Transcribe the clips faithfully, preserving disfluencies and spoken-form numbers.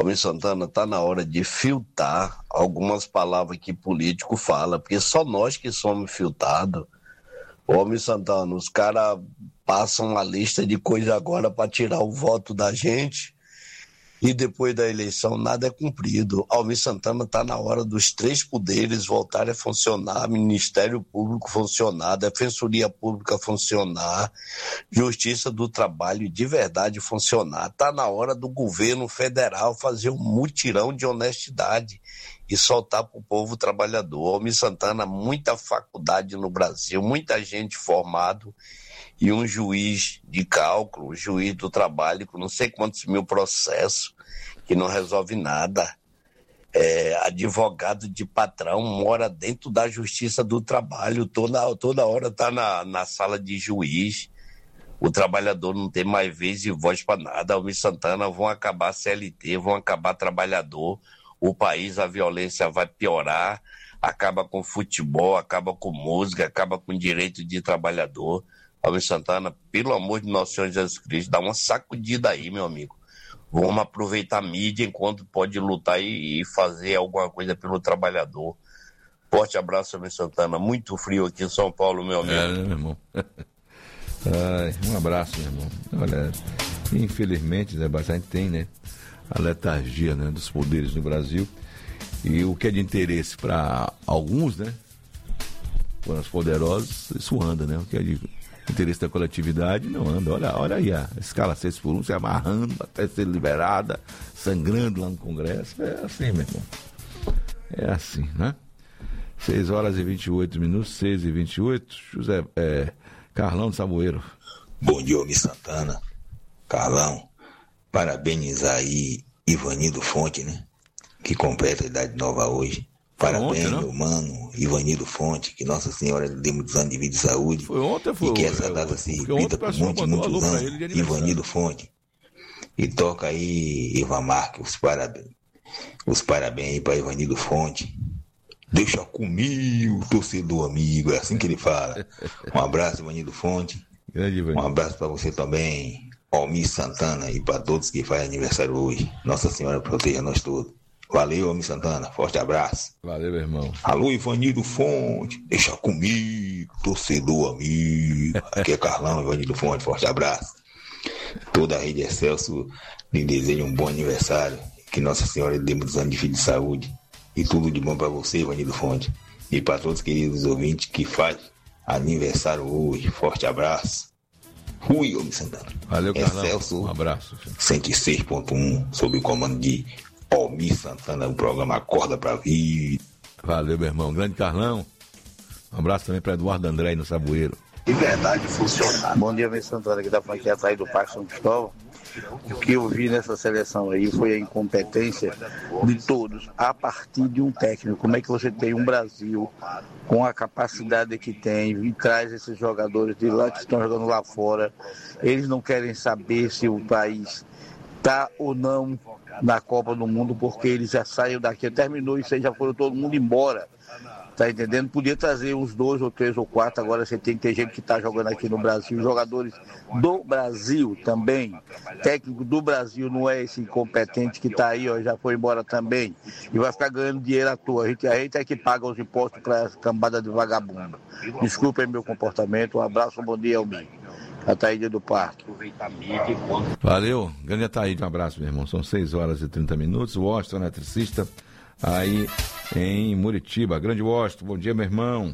Almir Santana, está na hora de filtrar algumas palavras que político fala, porque só nós que somos filtrados. Ô, Almir Santana, os caras passam uma lista de coisas agora para tirar o voto da gente e depois da eleição nada é cumprido. Almir Santana está na hora dos três poderes voltarem a funcionar, Ministério Público funcionar, Defensoria Pública funcionar, Justiça do Trabalho de verdade funcionar. Está na hora do governo federal fazer um mutirão de honestidade e soltar para o povo trabalhador. Almir Santana, muita faculdade no Brasil, muita gente formada e um juiz de cálculo, um juiz do trabalho com não sei quantos mil processos, que não resolve nada. É, advogado de patrão mora dentro da Justiça do Trabalho, toda, toda hora está na, na sala de juiz. O trabalhador não tem mais vez e voz para nada. Almir Santana, vão acabar a C L T, vão acabar trabalhador. O país, a violência vai piorar, acaba com futebol, acaba com música, acaba com direito de trabalhador. Almir Santana, pelo amor de nosso Senhor Jesus Cristo, dá uma sacudida aí, meu amigo. Vamos aproveitar a mídia enquanto pode lutar e, e fazer alguma coisa pelo trabalhador. Forte abraço, Almir Santana. Muito frio aqui em São Paulo, meu amigo. É, né, meu irmão? Ai, um abraço, meu irmão. Olha, infelizmente, né, bastante tem, né, a letargia, né, dos poderes no Brasil. E o que é de interesse para alguns, né, para os poderosos, isso anda, né? O que é de interesse da coletividade não anda. Olha, olha aí a escala seis por um se amarrando até ser liberada, sangrando lá no Congresso. É assim, meu irmão. É assim, né? seis horas e vinte e oito minutos, seis e vinte e oito. José, é, Carlão de Saboeiro. Bom dia, Almir Santana. Carlão, parabenizar aí Ivanildo Fonte, né? Que completa a idade nova hoje. Parabéns, ontem, meu mano, Ivanildo Fonte, que Nossa Senhora lhe dê muitos anos de vida e saúde. Foi ontem, foi. E que essa data se repita por muitos, muitos anos. Ivanildo Fonte. E toca aí, Ivan Marques, os parabéns. Os parabéns aí para Ivanildo Fonte. Deixa comigo, torcedor amigo, é assim que ele fala. Um abraço, Ivanildo Fonte. Grande, um abraço para você também, Almir Santana, e para todos que fazem aniversário hoje. Nossa Senhora proteja nós todos. Valeu, Almir Santana. Forte abraço. Valeu, meu irmão. Alô, Ivanildo Fonte. Deixa comigo, torcedor amigo. Aqui é Carlão, Ivanildo Fonte. Forte abraço. Toda a Rede Excelso lhe deseja um bom aniversário. Que Nossa Senhora lhe dê muitos anos de vida e saúde. E tudo de bom para você, Ivanildo Fonte. E para todos os queridos ouvintes que fazem aniversário hoje. Forte abraço. Rui, Almir Santana. Valeu, Carlão. Excelso. Um abraço. cento e seis ponto um, sob o comando de Almir Santana, o programa Acorda Pra Vida. Valeu, meu irmão. Grande Carlão. Um abraço também para Eduardo André aí no Saboeiro. De verdade funcionar. Bom dia, Almir Santana, aqui da franquia Saí do Parque São Cristóvão. O que eu vi nessa seleção aí foi a incompetência de todos, a partir de um técnico. Como é que você tem um Brasil com a capacidade que tem e traz esses jogadores de lá que estão jogando lá fora? Eles não querem saber se o país está ou não na Copa do Mundo, porque eles já saíram daqui, terminou isso aí, já foram todo mundo embora. Tá entendendo? Podia trazer uns dois ou três ou quatro, agora você tem que ter gente que está jogando aqui no Brasil, jogadores do Brasil também, técnico do Brasil, não é esse incompetente que está aí, ó, já foi embora também, e vai ficar ganhando dinheiro à toa. A gente, a gente é que paga os impostos para essa cambada de vagabundo. Desculpem meu comportamento, um abraço, um bom dia, Almir. Ataíde do Parque. Valeu, grande Ataíde, um abraço, meu irmão. São seis horas e trinta minutos. O Washington, eletricista, aí em Muritiba. Grande Washington, bom dia, meu irmão.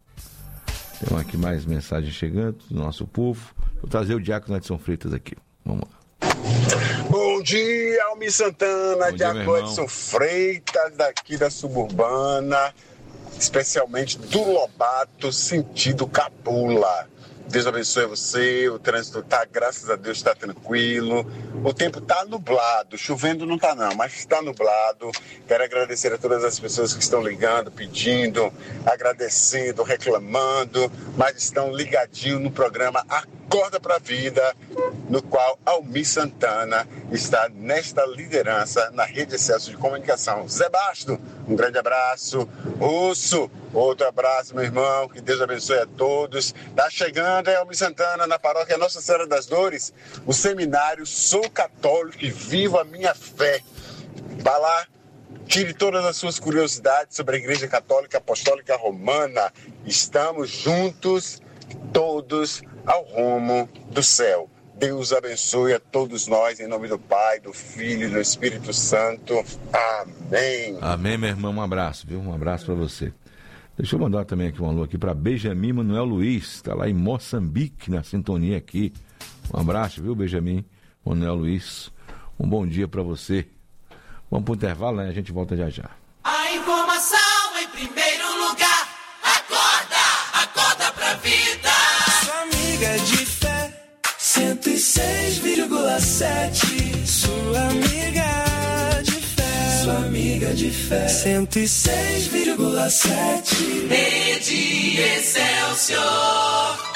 Tem aqui mais mensagem chegando do nosso povo. Vou trazer o Diácono Edson Freitas aqui. Vamos lá. Bom dia, Almir Santana, Diácono Edson Freitas, daqui da Suburbana, especialmente do Lobato, sentido Cabula. Deus abençoe você, o trânsito tá, graças a Deus, está tranquilo. O tempo tá nublado, chovendo não tá não, mas está nublado. Quero agradecer a todas as pessoas que estão ligando, pedindo, agradecendo, reclamando, mas estão ligadinhos no programa Acorda Pra Vida, no qual Almir Santana está nesta liderança na Rede Excelso de Comunicação. Zé Basto, um grande abraço. Russo, outro abraço, meu irmão, que Deus abençoe a todos. Tá chegando, é Almir Santana, na paróquia Nossa Senhora das Dores, o seminário Sou Católico e Vivo a Minha Fé. Vá lá, tire todas as suas curiosidades sobre a Igreja Católica Apostólica Romana. Estamos juntos, todos, ao rumo do céu. Deus abençoe a todos nós, em nome do Pai, do Filho e do Espírito Santo. Amém. Amém, meu irmão. Um abraço, viu? Um abraço para você. Deixa eu mandar também aqui um alô aqui para Benjamin Manuel Luiz, está lá em Moçambique, na sintonia aqui. Um abraço, viu, Benjamin Manuel Luiz? Um bom dia para você. Vamos para o intervalo, né? A gente volta já já. A informação em primeiro lugar. Acorda, acorda pra vida. Sua amiga de fé, cento e seis vírgula sete. Sua amiga de fé, sua amiga de fé, cento e seis vírgula sete. Rede Excelsior.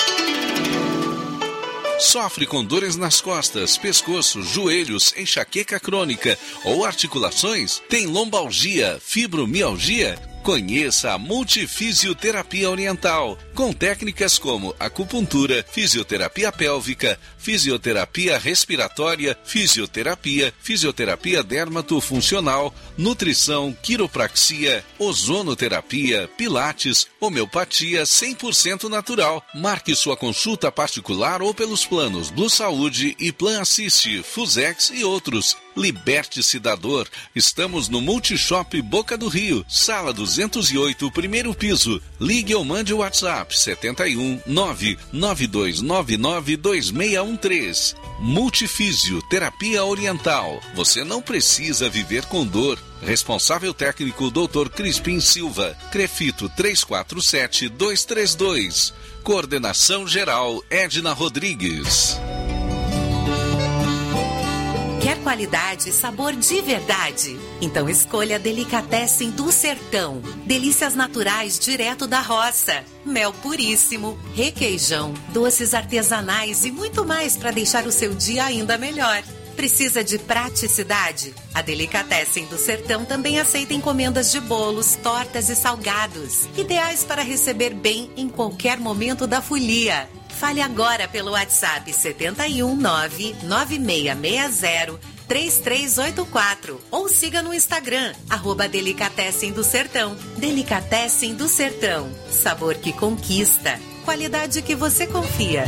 Sofre com dores nas costas, pescoço, joelhos, enxaqueca crônica ou articulações? Tem lombalgia, fibromialgia? Conheça a Multifisioterapia Oriental, com técnicas como acupuntura, fisioterapia pélvica, fisioterapia respiratória, fisioterapia, fisioterapia dermatofuncional, nutrição, quiropraxia, ozonoterapia, pilates, homeopatia cem por cento natural. Marque sua consulta particular ou pelos planos Blue Saúde e Plan Assist, Fusex e outros. Liberte-se da dor. Estamos no Multishop Boca do Rio, sala duzentos e oito, primeiro piso. Ligue ou mande o WhatsApp setenta e um, nove nove dois nove nove dois seis um três. Multifísio Terapia Oriental. Você não precisa viver com dor. Responsável técnico doutor Crispim Silva. Crefito três quatro sete dois três dois. Coordenação geral Edna Rodrigues. Quer qualidade e sabor de verdade? Então escolha Delicatessen do Sertão. Delícias naturais direto da roça. Mel puríssimo, requeijão, doces artesanais e muito mais para deixar o seu dia ainda melhor. Precisa de praticidade? A Delicatessen do Sertão também aceita encomendas de bolos, tortas e salgados, ideais para receber bem em qualquer momento da folia. Fale agora pelo WhatsApp setenta e um, nove nove seis seis zero três três oito quatro ou siga no Instagram, arroba Delicatessen do Sertão. Delicatessen do Sertão, sabor que conquista, qualidade que você confia.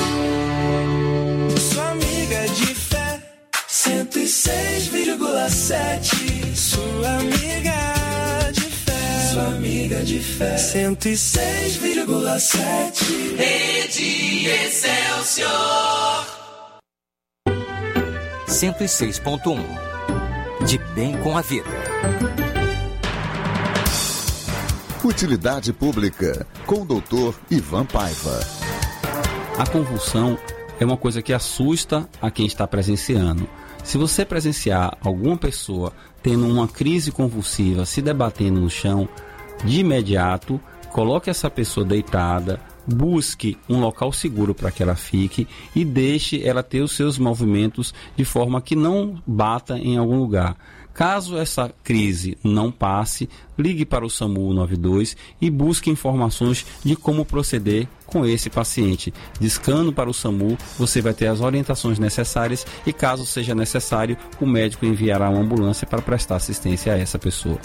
Sua amiga de fé, cento e seis vírgula sete. Sua amiga de fé, sua amiga de fé, cento e seis vírgula sete. Rede Excelsior. cento e seis ponto um. De bem com a vida. Utilidade Pública, com o doutor Ivan Paiva. A convulsão é uma coisa que assusta a quem está presenciando. Se você presenciar alguma pessoa tendo uma crise convulsiva, se debatendo no chão, de imediato, coloque essa pessoa deitada, busque um local seguro para que ela fique e deixe ela ter os seus movimentos de forma que não bata em algum lugar. Caso essa crise não passe, ligue para o SAMU nove dois e busque informações de como proceder com esse paciente. Discando para o SAMU, você vai ter as orientações necessárias e, caso seja necessário, o médico enviará uma ambulância para prestar assistência a essa pessoa.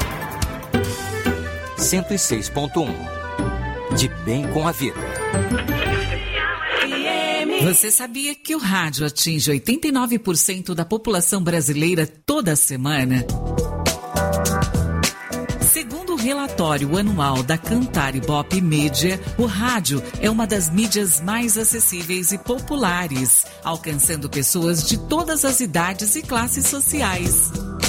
cento e seis ponto um. De bem com a vida. Você sabia que o rádio atinge oitenta e nove por cento da população brasileira toda semana? Segundo o relatório anual da Cantar Ibope Mídia, o rádio é uma das mídias mais acessíveis e populares, alcançando pessoas de todas as idades e classes sociais.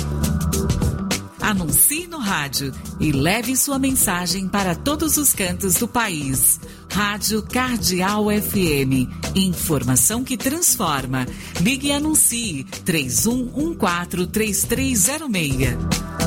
Anuncie no rádio e leve sua mensagem para todos os cantos do país. Rádio Cardeal F M. Informação que transforma. Ligue e anuncie três um um quatro três três zero seis.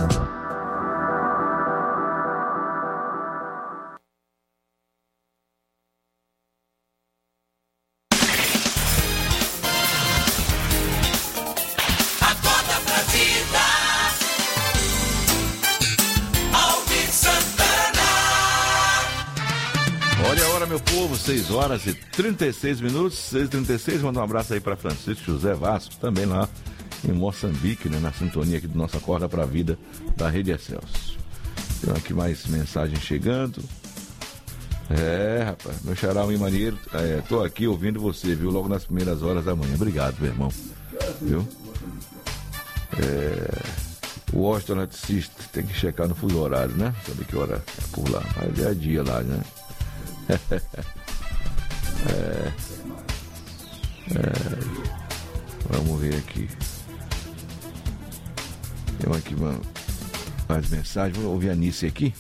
seis horas e trinta e seis minutos, seis e trinta e seis. Manda um abraço aí para Francisco José Vasco, também lá em Moçambique, né? Na sintonia aqui do Nossa Acorda pra Vida da Rede Excelsior. Tem aqui mais mensagem chegando. É, rapaz, meu xará um maneiro, é, tô aqui ouvindo você, viu? Logo nas primeiras horas da manhã. Obrigado, meu irmão. Viu? É, o Washington eletricista tem que checar no fuso horário, né? Saber que hora é por lá. Mas é dia lá, né? é, é, vamos ver aqui. Tem aqui uma, mais mensagem. Vou ouvir a Nice aqui.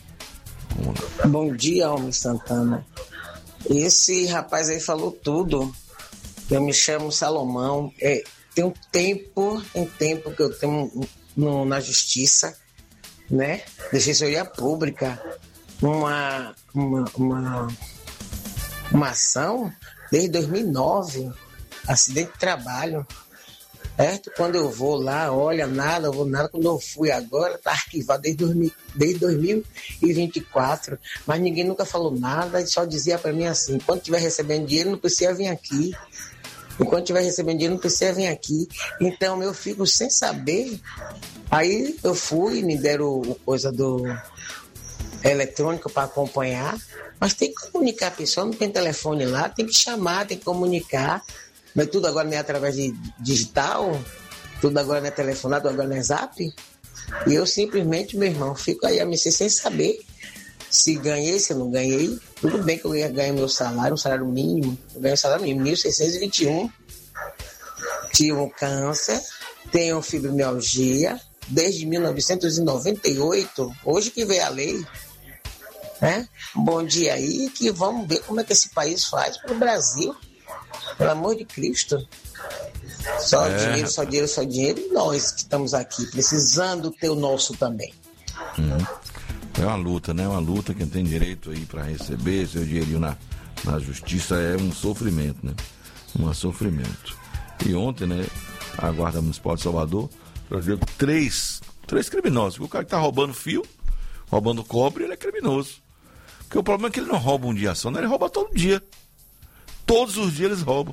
Bom dia, Almi Santana. Esse rapaz aí falou tudo. Eu me chamo Salomão. É, tem um tempo, tem tempo que eu tenho no, na justiça, né? Defensoria Pública, uma, uma, uma, uma ação desde dois mil e nove, acidente de trabalho. Certo? Quando eu vou lá, olha, nada, eu vou nada. Quando eu fui agora, está arquivado desde, dois mil, desde dois mil e vinte e quatro. Mas ninguém nunca falou nada e só dizia para mim assim: enquanto estiver recebendo dinheiro, não precisa vir aqui. Enquanto estiver recebendo dinheiro, não precisa vir aqui. Então eu fico sem saber. Aí eu fui, me deram o coisa do eletrônico para acompanhar. Mas tem que comunicar a pessoa, não tem telefone lá, tem que chamar, tem que comunicar. Mas tudo agora não é através de digital, tudo agora não é telefonado, tudo agora não é zap. E eu simplesmente, meu irmão, fico aí a me ser sem saber se ganhei, se não ganhei. Tudo bem que eu ia ganhar meu salário, um salário mínimo. Eu ganhei um salário mínimo, mil seiscentos e vinte e um. Tive um câncer, tenho fibromialgia desde mil novecentos e noventa e oito. Hoje que veio a lei. Né? Bom dia aí, que vamos ver como é que esse país faz para o Brasil. Pelo amor de Cristo. Só é. dinheiro, só dinheiro, só dinheiro. E nós que estamos aqui, precisando ter o nosso também. Uhum. É uma luta, né? Uma luta. Quem tem direito aí para receber seu dinheirinho na, na justiça é um sofrimento, né? Um sofrimento. E ontem, né, a Guarda Municipal de Salvador trazia três, três criminosos. O cara que tá roubando fio, roubando cobre, ele é criminoso. Porque o problema é que ele não rouba um dia só, né? Ele rouba todo dia. Todos os dias eles roubam.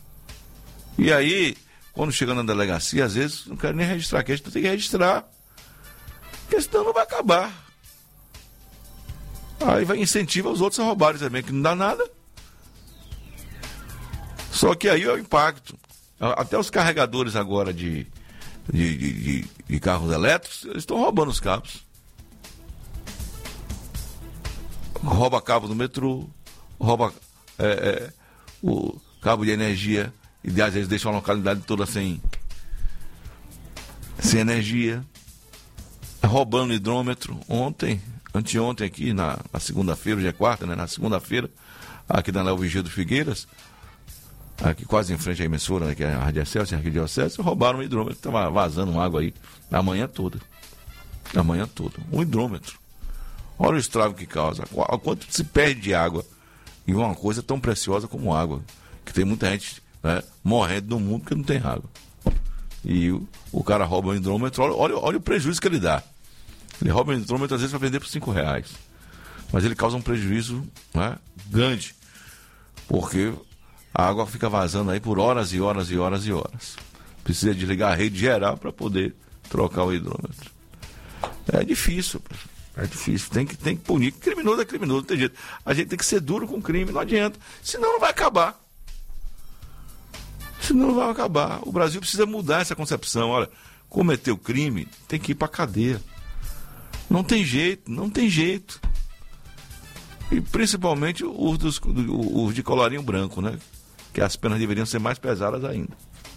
E aí, quando chega na delegacia, às vezes não quero nem registrar, que a gente tem que registrar. Porque senão não vai acabar. Aí vai incentivar os outros a roubarem também, que não dá nada. Só que aí é o impacto. Até os carregadores agora de, de, de, de, de carros elétricos, eles estão roubando os cabos. Rouba cabo do metrô, rouba... É, é, o cabo de energia, e às vezes deixa uma localidade toda sem sem energia, roubando hidrômetro. Ontem, anteontem aqui na, na segunda-feira, hoje é quarta, né? Na segunda-feira, aqui na Léo Vigia do Figueiras, aqui quase em frente à emissora, né, que é a Rádio Excelsior, aqui de Excelsior, roubaram um hidrômetro, estava vazando água aí a manhã toda, a manhã toda, um hidrômetro. Olha o estrago que causa, o quanto se perde de água. E uma coisa tão preciosa como água, que tem muita gente, né, morrendo no mundo porque não tem água. E o, o cara rouba um hidrômetro, olha, olha, olha o prejuízo que ele dá. Ele rouba um hidrômetro às vezes para vender por cinco reais. Mas ele causa um prejuízo, né, grande, porque a água fica vazando aí por horas e horas e horas e horas. Precisa desligar a rede geral para poder trocar o hidrômetro. É difícil, É difícil, tem que, tem que punir. Criminoso é criminoso, não tem jeito. A gente tem que ser duro com o crime, não adianta. Senão não vai acabar. Senão não vai acabar. O Brasil precisa mudar essa concepção. Olha, cometeu crime, tem que ir para cadeia. Não tem jeito, não tem jeito. E principalmente os, dos, os de colarinho branco, né? Que as penas deveriam ser mais pesadas ainda.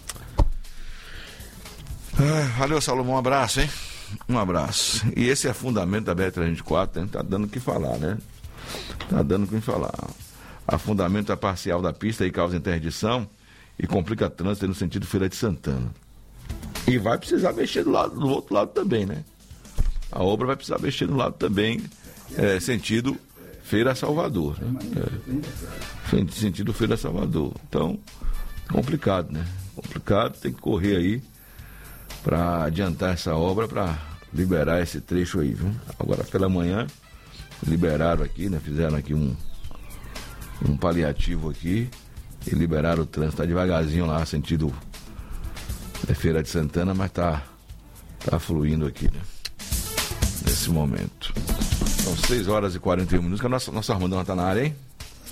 Ah, valeu, Salomão, um abraço, hein? Um abraço. E esse é fundamento da B R trezentos e vinte e quatro, né? Tá dando o que falar, né? Tá dando o que falar. Afundamento parcial da pista e causa interdição e complica trânsito no sentido Feira de Santana. E vai precisar mexer do, lado, do outro lado também, né? A obra vai precisar mexer do lado também, é, sentido Feira Salvador, né? É, sentido Feira Salvador. Então, complicado, né? Complicado, tem que correr aí para adiantar essa obra, para liberar esse trecho aí, viu? Agora pela manhã liberaram aqui, né? Fizeram aqui um um paliativo aqui e liberaram o trânsito, tá devagarzinho lá, sentido É Feira de Santana, mas tá, tá fluindo aqui, né? Nesse momento. São seis horas e quarenta e um minutos. A nossa, nossa Armandão tá na área, hein?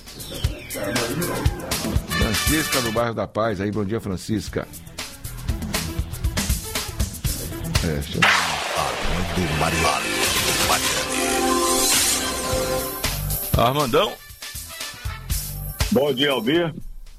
Francisca do bairro da Paz. Aí, bom dia, Francisca. É, chama... Armandão. Bom dia, Almir.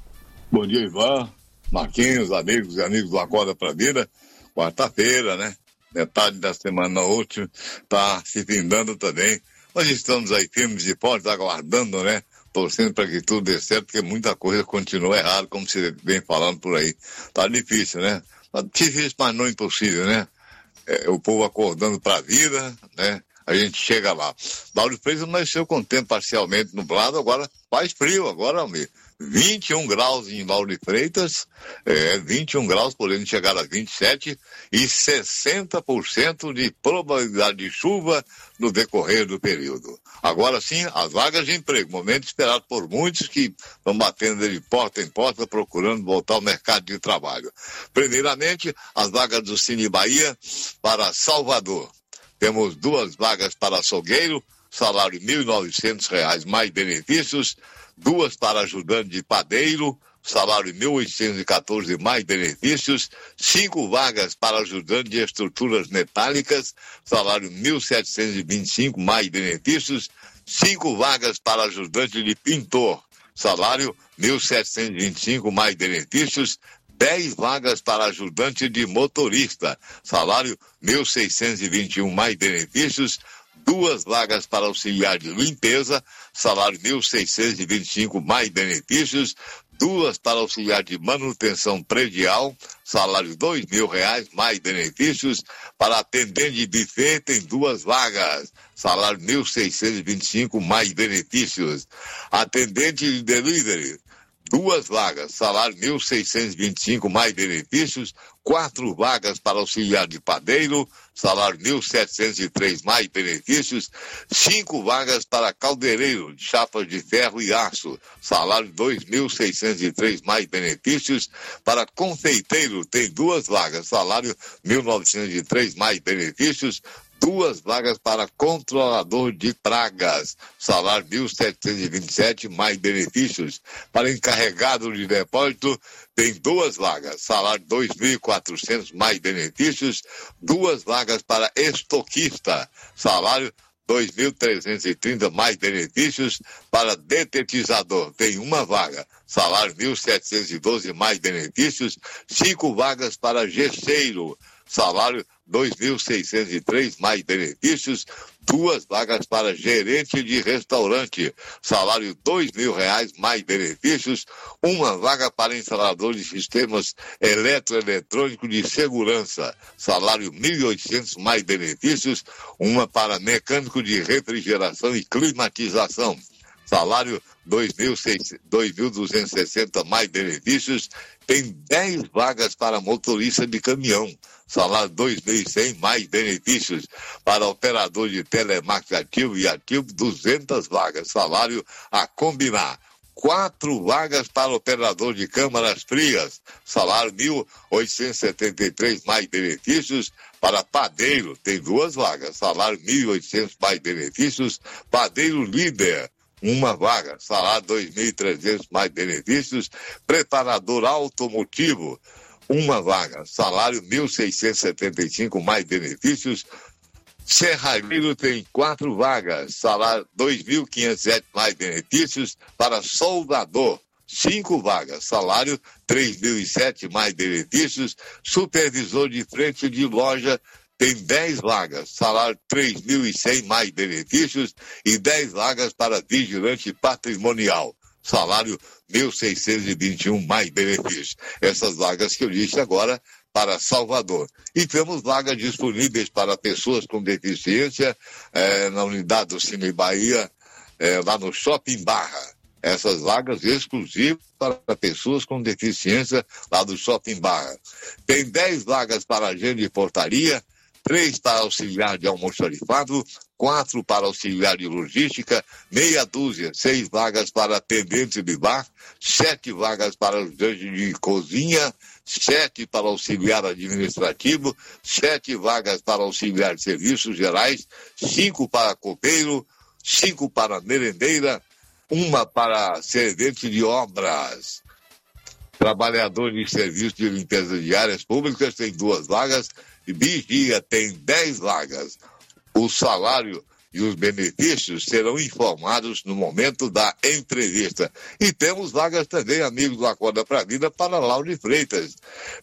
Bom dia, Ivan. Marquinhos, amigos e amigos do Acorda pra Vida. Quarta-feira, né? Metade da semana útil tá se findando também. Nós estamos aí firmes e fortes, aguardando, né? Torcendo para que tudo dê certo, porque muita coisa continua errada, como você vem falando por aí. Tá difícil, né? Tá difícil, mas não impossível, né? É, o povo acordando para a vida, né? A gente chega lá. Lauro de Freitas amanheceu com o tempo parcialmente nublado, agora faz frio, agora, Almir. vinte e um graus em Lauro de Freitas, é, vinte e um graus, podendo chegar a vinte e sete, e sessenta por cento de probabilidade de chuva no decorrer do período. Agora sim, as vagas de emprego, momento esperado por muitos que estão batendo de porta em porta, procurando voltar ao mercado de trabalho. Primeiramente, as vagas do Cine Bahia para Salvador. Temos duas vagas para açougueiro, salário mil e novecentos reais mais benefícios, duas para ajudante de padeiro, salário mil oitocentos e quatorze mais benefícios, cinco vagas para ajudante de estruturas metálicas, salário mil setecentos e vinte e cinco mais benefícios, cinco vagas para ajudante de pintor, salário mil setecentos e vinte e cinco mais benefícios, dez vagas para ajudante de motorista, salário mil seiscentos e vinte e um mais benefícios, duas vagas para auxiliar de limpeza, salário mil seiscentos e vinte e cinco mais benefícios, duas para auxiliar de manutenção predial, salário dois mil reais mais benefícios, para atendente de buffet tem duas vagas, salário mil seiscentos e vinte e cinco mais benefícios, atendente de delivery, duas vagas, salário mil seiscentos e vinte e cinco mais benefícios, quatro vagas para auxiliar de padeiro, salário mil setecentos e três mais benefícios, cinco vagas para caldeireiro de chapas de ferro e aço, salário dois mil seiscentos e três mais benefícios, para confeiteiro tem duas vagas, salário mil novecentos e três mais benefícios, duas vagas para controlador de pragas, salário mil setecentos e vinte e sete mais benefícios. Para encarregado de depósito, tem duas vagas, salário dois mil e quatrocentos mais benefícios, duas vagas para estoquista, salário dois mil trezentos e trinta mais benefícios. Para detetizador, tem uma vaga, salário mil setecentos e doze mais benefícios, cinco vagas para gesseiro, salário dois mil seiscentos e três mais benefícios, duas vagas para gerente de restaurante, salário dois mil reais mais benefícios, uma vaga para instalador de sistemas eletroeletrônicos de segurança, salário mil e oitocentos mais benefícios, uma para mecânico de refrigeração e climatização, salário dois mil duzentos e sessenta mais benefícios, tem dez vagas para motorista de caminhão, salário dois mil e cem mais benefícios, para operador de telemarketing ativo e ativo, duzentas vagas, salário a combinar, quatro vagas para operador de câmaras frias, salário mil oitocentos e setenta e três mais benefícios, para padeiro tem duas vagas, salário mil e oitocentos mais benefícios, padeiro líder, uma vaga, salário dois mil e trezentos mais benefícios, preparador automotivo, uma vaga, salário mil seiscentos e setenta e cinco mais benefícios, serralheiro tem quatro vagas, salário dois mil quinhentos e sete mais benefícios, para soldador, cinco vagas, salário três mil e sete mais benefícios, supervisor de frente de loja tem dez vagas, salário três mil e cem mais benefícios e dez vagas para vigilante patrimonial, salário mil seiscentos e vinte e um mais benefícios. Essas vagas que eu disse agora para Salvador. E temos vagas disponíveis para pessoas com deficiência eh, na unidade do Cine Bahia, eh, lá no Shopping Barra. Essas vagas exclusivas para pessoas com deficiência lá do Shopping Barra. Tem dez vagas para agente de portaria, três para auxiliar de almoxarifado, quatro para auxiliar de logística, meia dúzia, seis vagas para atendente de bar, sete vagas para ajudante de cozinha, sete para auxiliar administrativo, sete vagas para auxiliar de serviços gerais, cinco para copeiro, cinco para merendeira, uma para servente de obras. Trabalhador de serviço de limpeza de áreas públicas tem duas vagas, e vigia tem dez vagas. O salário e os benefícios serão informados no momento da entrevista. E temos vagas também, amigos do Acorda pra Vida, para Lauro Freitas.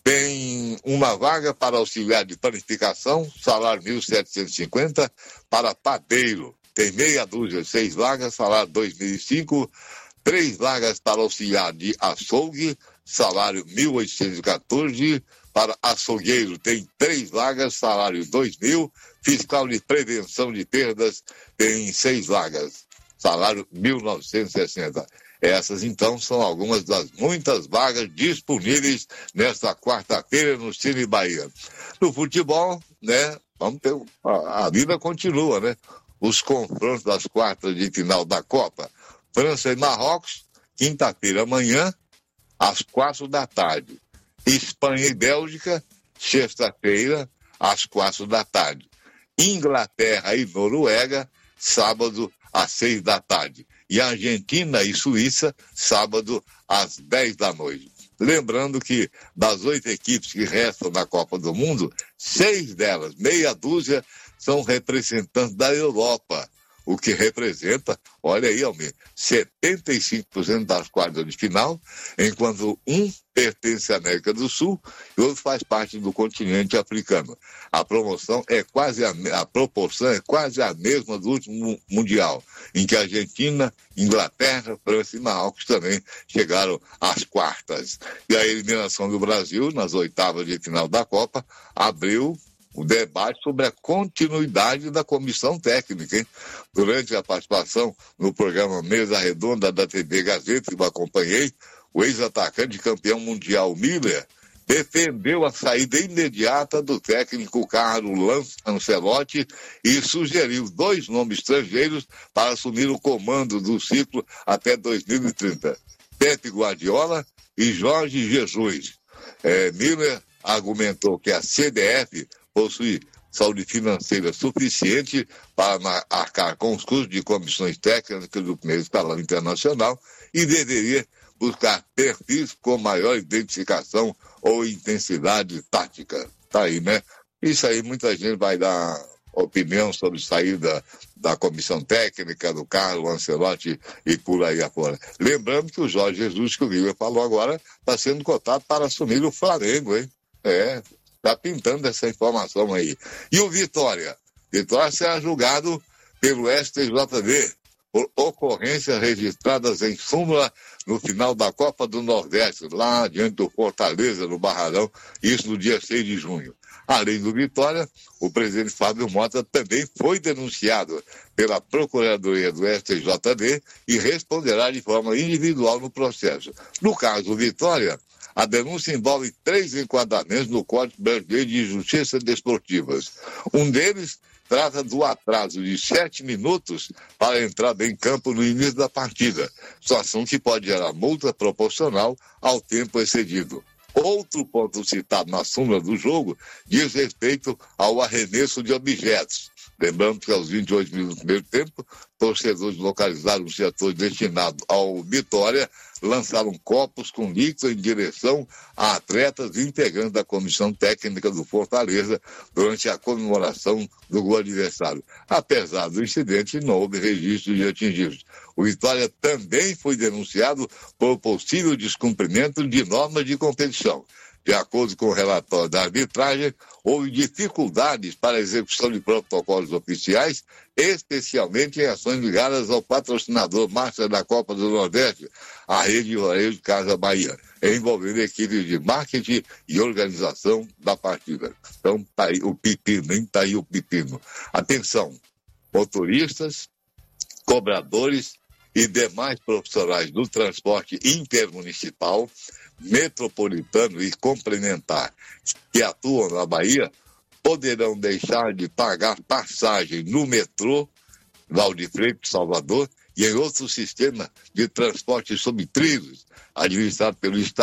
Tem uma vaga para auxiliar de panificação, salário mil setecentos e cinquenta, para padeiro. Tem meia dúzia, seis vagas, salário dois mil e cinco, três vagas para auxiliar de açougue, salário mil oitocentos e quatorze, para açougueiro tem três vagas, salário dois mil, fiscal de prevenção de perdas tem seis vagas, salário mil novecentos e sessenta. Essas, então, são algumas das muitas vagas disponíveis nesta quarta-feira no Cine Bahia. No futebol, né, vamos ter, a, a vida continua, né? Os confrontos das quartas de final da Copa. França e Marrocos, quinta-feira amanhã, às quatro da tarde. Espanha e Bélgica, sexta-feira, às quatro da tarde. Inglaterra e Noruega, sábado, às seis da tarde. E Argentina e Suíça, sábado, às dez da noite. Lembrando que das oito equipes que restam na Copa do Mundo, seis delas, meia dúzia, são representantes da Europa. O que representa, olha aí, Almir, setenta e cinco por cento das quartas de final, enquanto um pertence à América do Sul e outro faz parte do continente africano. A promoção é quase a, a proporção é quase a mesma do último Mundial, em que a Argentina, Inglaterra, França e Marrocos também chegaram às quartas. E a eliminação do Brasil nas oitavas de final da Copa abriu o debate sobre a continuidade da comissão técnica, hein? Durante a participação no programa Mesa Redonda da T V Gazeta, que eu acompanhei, o ex-atacante campeão mundial Miller defendeu a saída imediata do técnico Carlo Ancelotti e sugeriu dois nomes estrangeiros para assumir o comando do ciclo até dois mil e trinta. Pepe Guardiola e Jorge Jesus. É, Miller argumentou que a C B F possui saúde financeira suficiente para arcar com os custos de comissões técnicas do primeiro escalão internacional e deveria buscar perfis com maior identificação ou intensidade tática. Tá aí, né? Isso aí, muita gente vai dar opinião sobre saída da comissão técnica, do Carlo Ancelotti e por aí afora. Lembrando que o Jorge Jesus, que o Guilherme falou agora, está sendo cotado para assumir o Flamengo, hein? É, está pintando essa informação aí. E o Vitória? Vitória será julgado pelo S T J D por ocorrências registradas em súmula no final da Copa do Nordeste, lá diante do Fortaleza, no Barradão, isso no dia seis de junho. Além do Vitória, o presidente Fábio Mota também foi denunciado pela Procuradoria do S T J D e responderá de forma individual no processo. No caso do Vitória, a denúncia envolve três enquadramentos no Código Brasileiro de Justiça Desportivas. Um deles trata do atraso de sete minutos para a entrada em campo no início da partida, situação que pode gerar multa proporcional ao tempo excedido. Outro ponto citado na súmula do jogo diz respeito ao arremesso de objetos. Lembrando que aos vinte e oito minutos do primeiro tempo, torcedores localizaram um setor destinado ao Vitória, lançaram copos com líquido em direção a atletas e integrantes da comissão técnica do Fortaleza durante a comemoração do gol adversário. Apesar do incidente, não houve registro de atingidos. O Vitória também foi denunciado por possível descumprimento de normas de competição. De acordo com o relatório da arbitragem, houve dificuldades para a execução de protocolos oficiais, especialmente em ações ligadas ao patrocinador master da Copa do Nordeste, a Rede Varejo Casa Bahia, envolvendo equipes de marketing e organização da partida. Então, tá aí o pepino, hein? Tá aí o pepino. Atenção, motoristas, cobradores e demais profissionais do transporte intermunicipal, metropolitano e complementar que atuam na Bahia poderão deixar de pagar passagem no metrô, Lauro de Freitas, Salvador, e em outro sistema de transporte sob trilhos administrado pelo Estado.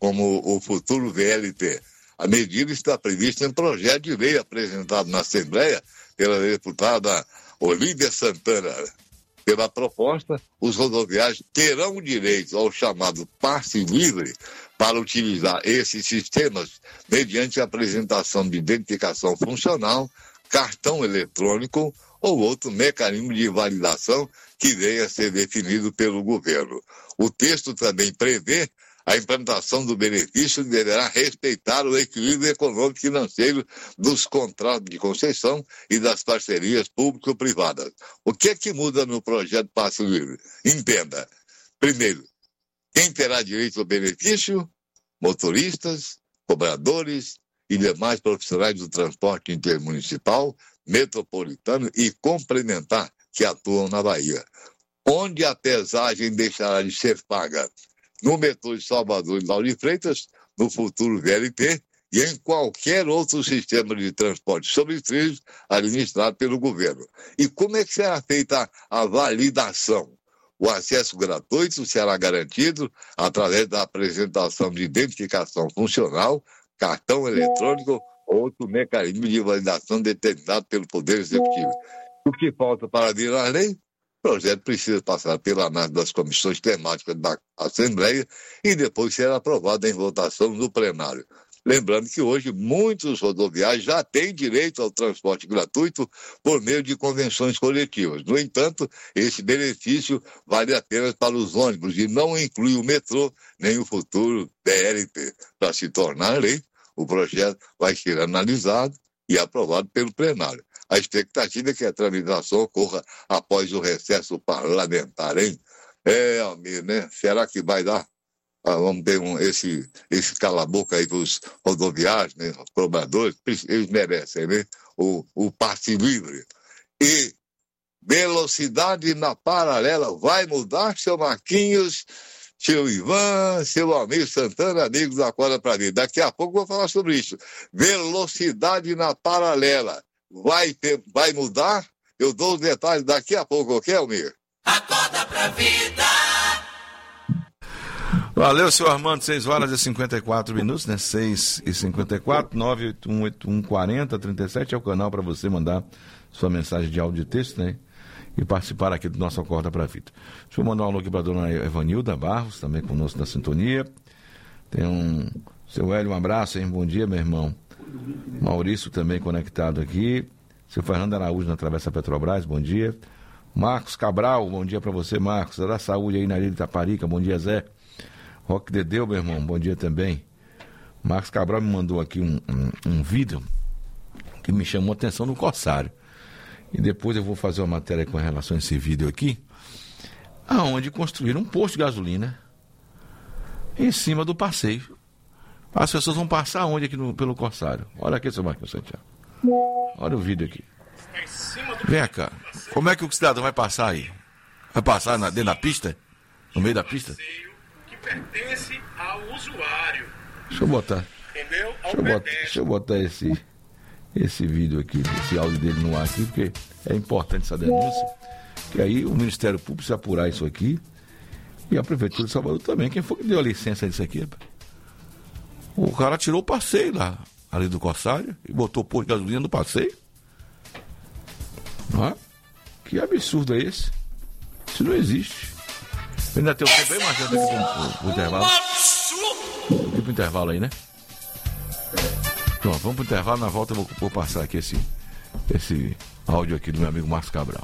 como o futuro V L T. A medida está prevista em projeto de lei apresentado na Assembleia pela deputada Olívia Santana. Pela proposta, os rodoviários terão direito ao chamado passe livre para utilizar esses sistemas mediante a apresentação de identificação funcional, cartão eletrônico ou outro mecanismo de validação que venha a ser definido pelo governo. O texto também prevê a implantação do benefício deverá respeitar o equilíbrio econômico e financeiro dos contratos de concessão e das parcerias público-privadas. O que é que muda no projeto Passe Livre? Entenda. Primeiro, quem terá direito ao benefício? Motoristas, cobradores e demais profissionais do transporte intermunicipal, metropolitano e complementar que atuam na Bahia. Onde a pesagem deixará de ser paga? No metrô de Salvador e Lauro de Freitas, no futuro V L T e em qualquer outro sistema de transporte sobre trilhos administrado pelo governo. E como é que será feita a validação? O acesso gratuito será garantido através da apresentação de identificação funcional, cartão eletrônico ou outro mecanismo de validação determinado pelo Poder Executivo. O que falta para virar lei? O projeto precisa passar pela análise das comissões temáticas da Assembleia e depois ser aprovado em votação no plenário. Lembrando que hoje muitos rodoviários já têm direito ao transporte gratuito por meio de convenções coletivas. No entanto, esse benefício vale apenas para os ônibus e não inclui o metrô nem o futuro V L T. Para se tornar lei, o projeto vai ser analisado e aprovado pelo plenário. A expectativa é que a tramitação ocorra após o recesso parlamentar, hein? É, Almir, né? Será que vai dar? Ah, vamos ter um, esse, esse cala-boca aí para os rodoviários, né? Os cobradores, eles merecem, né? O, o passe livre. E velocidade na paralela vai mudar, seu Marquinhos, seu Ivan, seu Almir Santana, amigos da Acorda Pra Vida. Daqui a pouco eu vou falar sobre isso. Velocidade na paralela. Vai, ter, vai mudar? Eu dou os detalhes daqui a pouco, ok, Almir? Acorda pra vida! Valeu, seu Armando, seis horas e cinquenta e quatro minutos, né? seis e cinquenta e quatro, nove oito um oito um quatro zero três sete é o canal para você mandar sua mensagem de áudio e texto, né? E participar aqui do nosso Acorda pra Vida. Deixa eu mandar um alô aqui para a dona Evanilda Barros, também conosco na sintonia. Tem um... Seu Hélio, um abraço, hein? Bom dia, meu irmão. Maurício também conectado aqui. Seu Fernando Araújo na Travessa Petrobras, bom dia. Marcos Cabral, bom dia para você, Marcos. É da saúde aí na Ilha de Itaparica, bom dia, Zé. Roque Dedeu, meu irmão, bom dia também. Marcos Cabral me mandou aqui um, um, um vídeo que me chamou a atenção no Corsário. E depois eu vou fazer uma matéria com relação a esse vídeo aqui, aonde construíram um posto de gasolina em cima do passeio. As pessoas vão passar onde aqui no, pelo Corsário? Olha aqui, seu Marquinhos Santiago. Olha o vídeo aqui. Vem cá. Como é que o cidadão vai passar aí? Vai passar na, dentro da pista? No meio da pista? Que pertence ao usuário. Deixa eu botar. Entendeu? Ao Deixa eu botar, deixa eu botar esse, esse vídeo aqui, esse áudio dele no ar aqui, porque é importante essa denúncia. Que aí o Ministério Público precisa apurar isso aqui. E a Prefeitura de Salvador também. Quem foi que deu a licença disso aqui? O cara tirou o passeio lá, ali do Corsário, e botou o posto de gasolina no passeio. Não é? Que absurdo é esse? Isso não existe. Ainda tem o tempo aí, Marcelo, tem que ir pro, pro intervalo. Tem que ir pro intervalo aí, né? Pronto, vamos pro intervalo, na volta eu vou, vou passar aqui esse, esse áudio aqui do meu amigo Marcos Cabral.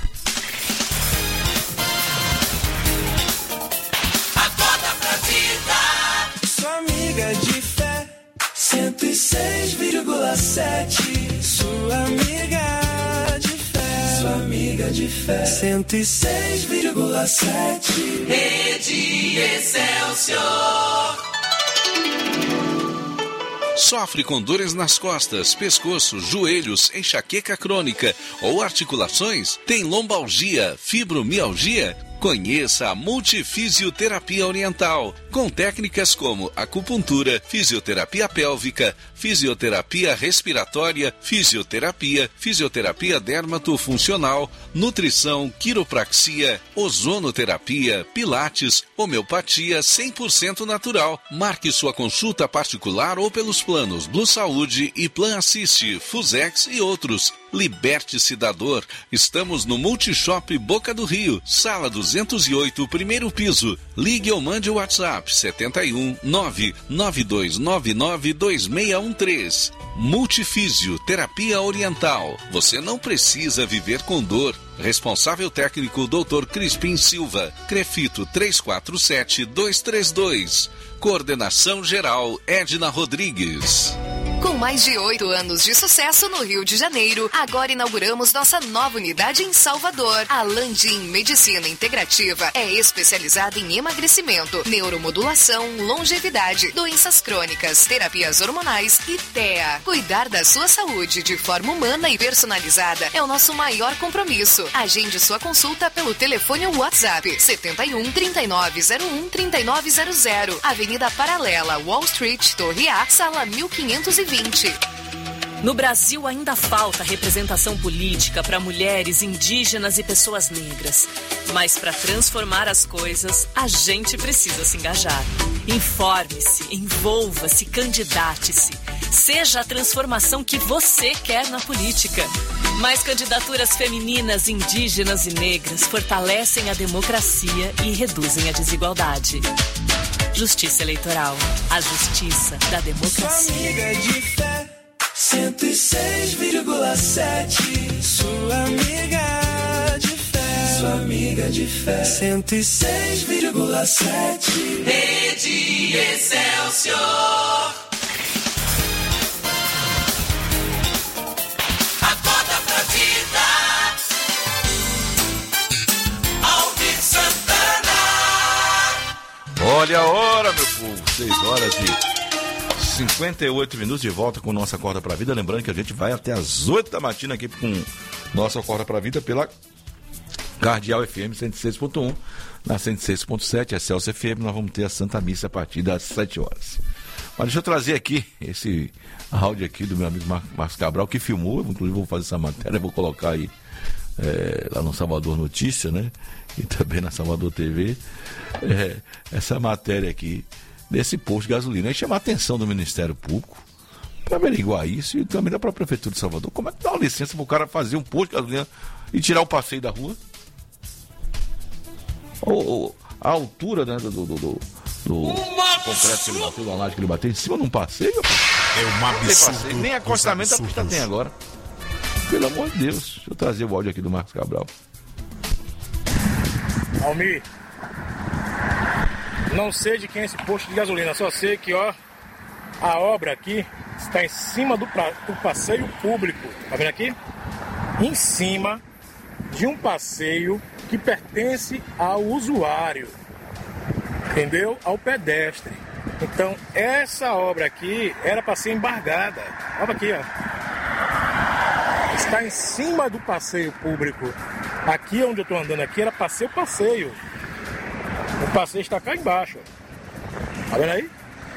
De fé, cento e seis vírgula sete. Sua amiga de fé, sua amiga de fé, cento e seis vírgula sete. Rede Excelsior. Sofre com dores nas costas, pescoço, joelhos, enxaqueca crônica ou articulações? Tem lombalgia, fibromialgia? Conheça a Multifisioterapia Oriental, com técnicas como acupuntura, fisioterapia pélvica, fisioterapia respiratória, fisioterapia, fisioterapia dermatofuncional, nutrição, quiropraxia, ozonoterapia, pilates, homeopatia cem por cento natural. Marque sua consulta particular ou pelos planos Blue Saúde e Plan Assist, Fusex e outros. Liberte-se da dor. Estamos no Multishop Boca do Rio, sala duzentos e oito, primeiro piso. Ligue ou mande o WhatsApp setenta e um, nove nove dois nove nove dois seis um três. Multifísio Terapia Oriental. Você não precisa viver com dor. Responsável técnico doutor Crispim Silva. Crefito três quatro sete dois três dois. Coordenação geral Edna Rodrigues. Com mais de oito anos de sucesso no Rio de Janeiro, agora inauguramos nossa nova unidade em Salvador. A Landim Medicina Integrativa é especializada em emagrecimento, neuromodulação, longevidade, doenças crônicas, terapias hormonais e T E A. Cuidar da sua saúde de forma humana e personalizada é o nosso maior compromisso. Agende sua consulta pelo telefone ou WhatsApp setenta e um, trinta e nove zero um, trinta e nove zero zero, Avenida Paralela, Wall Street, Torre A, sala mil quinhentos e vinte. No Brasil ainda falta representação política para mulheres, indígenas e pessoas negras. Mas para transformar as coisas, a gente precisa se engajar. Informe-se, envolva-se, candidate-se. Seja a transformação que você quer na política. Mais candidaturas femininas, indígenas e negras fortalecem a democracia e reduzem a desigualdade. Justiça Eleitoral. A justiça da democracia. Sua amiga de fé, cento e seis vírgula sete. Sua amiga de fé, sua amiga de fé, cento e seis vírgula sete. Rede Excelsior. Acorda pra vida. Alvin Santana. Olha a hora, meu povo, seis horas e cinquenta e oito minutos de volta com nossa Acorda pra Vida. Lembrando que a gente vai até as oito da matina aqui com nossa Acorda pra Vida pela Cardeal F M cento e seis ponto um, na cento e seis ponto sete, a Celso F M. Nós vamos ter a Santa Missa a partir das sete horas. Mas deixa eu trazer aqui esse áudio aqui do meu amigo Mar- Marcos Cabral, que filmou. Inclusive vou fazer essa matéria, vou colocar aí é, lá no Salvador Notícia, né? E também na Salvador T V. É, essa matéria aqui desse posto de gasolina. E chamar a atenção do Ministério Público para averiguar isso e também da própria Prefeitura de Salvador. Como é que dá uma licença para o cara fazer um posto de gasolina e tirar o passeio da rua? Ou, ou a altura, né, do, do, do, do, do concreto que ele bateu, da laje que ele bateu em cima de um passeio? É uma absurdo. Nem acostamento a pista tem agora. Pelo amor de Deus. Deixa eu trazer o áudio aqui do Marcos Cabral. Almir, não sei de quem é esse posto de gasolina, só sei que, ó, a obra aqui está em cima do, pra, do passeio público. Tá vendo aqui? Em cima de um passeio que pertence ao usuário, entendeu? Ao pedestre. Então, essa obra aqui era para ser embargada. Olha aqui, ó. Está em cima do passeio público. Aqui onde eu estou andando aqui era para ser o passeio. O passeio está cá embaixo. Tá vendo aí?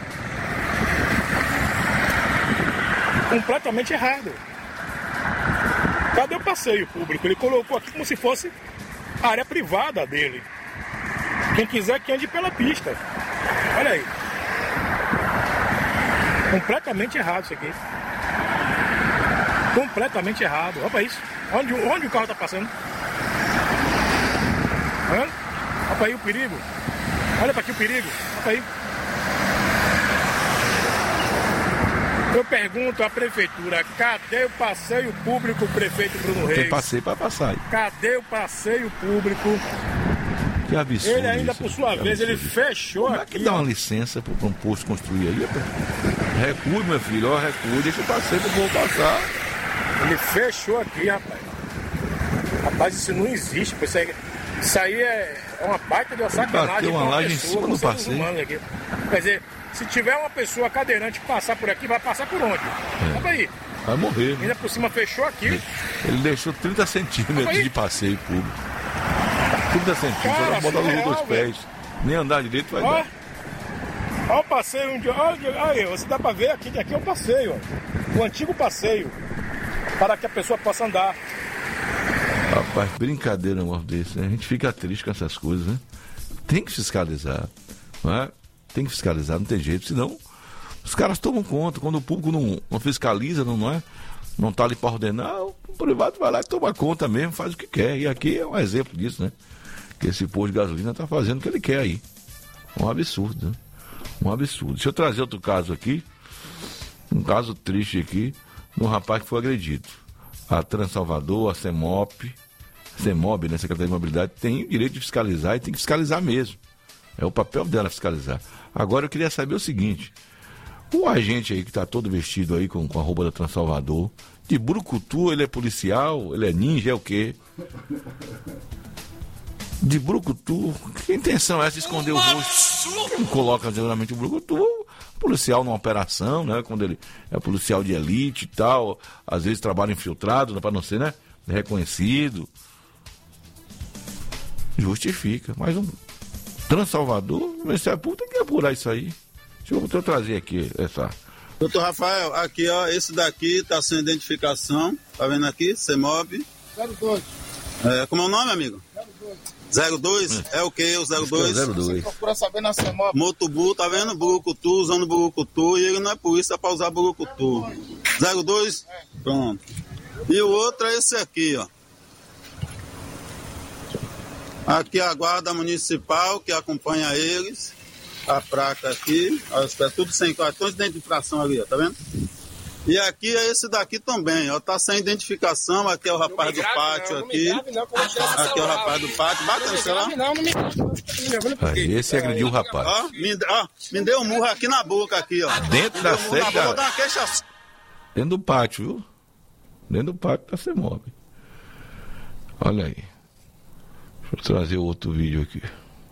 Completamente errado. Cadê o passeio público? Ele colocou aqui como se fosse a área privada dele. Quem quiser que ande pela pista. Olha aí. Completamente errado isso aqui. Completamente errado. Olha isso. Onde, onde o carro está passando? Olha, olha para aí o perigo. Olha para aqui o perigo. Olha para aí. Eu pergunto à prefeitura, cadê o passeio público, prefeito Bruno Reis? Tem passeio para passar aí. Cadê o passeio público? Que absurdo. Ele ainda, isso, por sua vez, ele fechou Como aqui. é que dá uma licença para um posto construir aí? Recue, meu filho, ó, recue, deixa o passeio para o povo passar. Ele fechou aqui, rapaz. Rapaz, isso não existe. Isso aí, isso aí é uma baita de uma sacanagem. Bateu uma laje em cima do passeio. Aqui. Quer dizer, se tiver uma pessoa cadeirante passar por aqui, vai passar por onde? É. Olha aí. Vai morrer. Ainda por cima fechou aqui. Ele deixou trinta centímetros de passeio público. trinta centímetros, ela bota nos dois pés. Nem andar direito vai ó, dar. Olha o passeio, onde, olha aí, você dá pra ver aqui que aqui é o passeio, ó, o antigo passeio, para que a pessoa possa andar. Rapaz, brincadeira um negócio desse, né? A gente fica triste com essas coisas, né? Tem que fiscalizar, não é? Tem que fiscalizar, não tem jeito, senão os caras tomam conta. Quando o público não, não fiscaliza, não, não é? Não está ali para ordenar, o privado vai lá e toma conta mesmo, faz o que quer. E aqui é um exemplo disso, né? Que esse posto de gasolina está fazendo o que ele quer aí. Um absurdo, né? Um absurdo. Deixa eu trazer outro caso aqui, um caso triste aqui, de um rapaz que foi agredido. A Transalvador, a CEMOP, CEMOB, né, Secretaria de Mobilidade, tem o direito de fiscalizar e tem que fiscalizar mesmo. É o papel dela fiscalizar. Agora eu queria saber o seguinte: o agente aí que está todo vestido aí com, com a roupa da Transalvador, de brucutu, ele é policial, ele é ninja, é o quê? De brucutu, que intenção é essa de esconder o rosto? Quem coloca geralmente o brucutu? Policial numa operação, né? Quando ele é policial de elite e tal, às vezes trabalha infiltrado, para não ser, né, reconhecido. Justifica, mas um Transalvador, o Ministério Público tem que apurar isso aí. Deixa eu, deixa eu trazer aqui essa. Doutor Rafael, aqui ó, esse daqui tá sem identificação, tá vendo aqui? CEMOB. zero dois. É, como é o nome, amigo? zero dois. É, é o que o zero dois? zero dois. Procura saber na CEMOB. Motobu, tá vendo? Burucutu, usando burucutu, e ele não é polícia pra usar burucutu. zero dois? Pronto. E o outro é esse aqui, ó. Aqui a guarda municipal que acompanha eles. A placa aqui, ó, é tudo sem cartões de identificação ali, ó, tá vendo? E aqui é esse daqui também, ó, tá sem identificação. Aqui é o rapaz do pátio aqui. Aqui é o rapaz do pátio. Bata no celular. Aí, esse agrediu o rapaz. Ó, me, ó, me deu um murro aqui na boca, aqui, ó. Dentro da sede da... Vou dar uma queixa... Dentro do pátio, viu? Dentro do pátio da CEMOB. Olha aí. Deixa eu trazer outro vídeo aqui.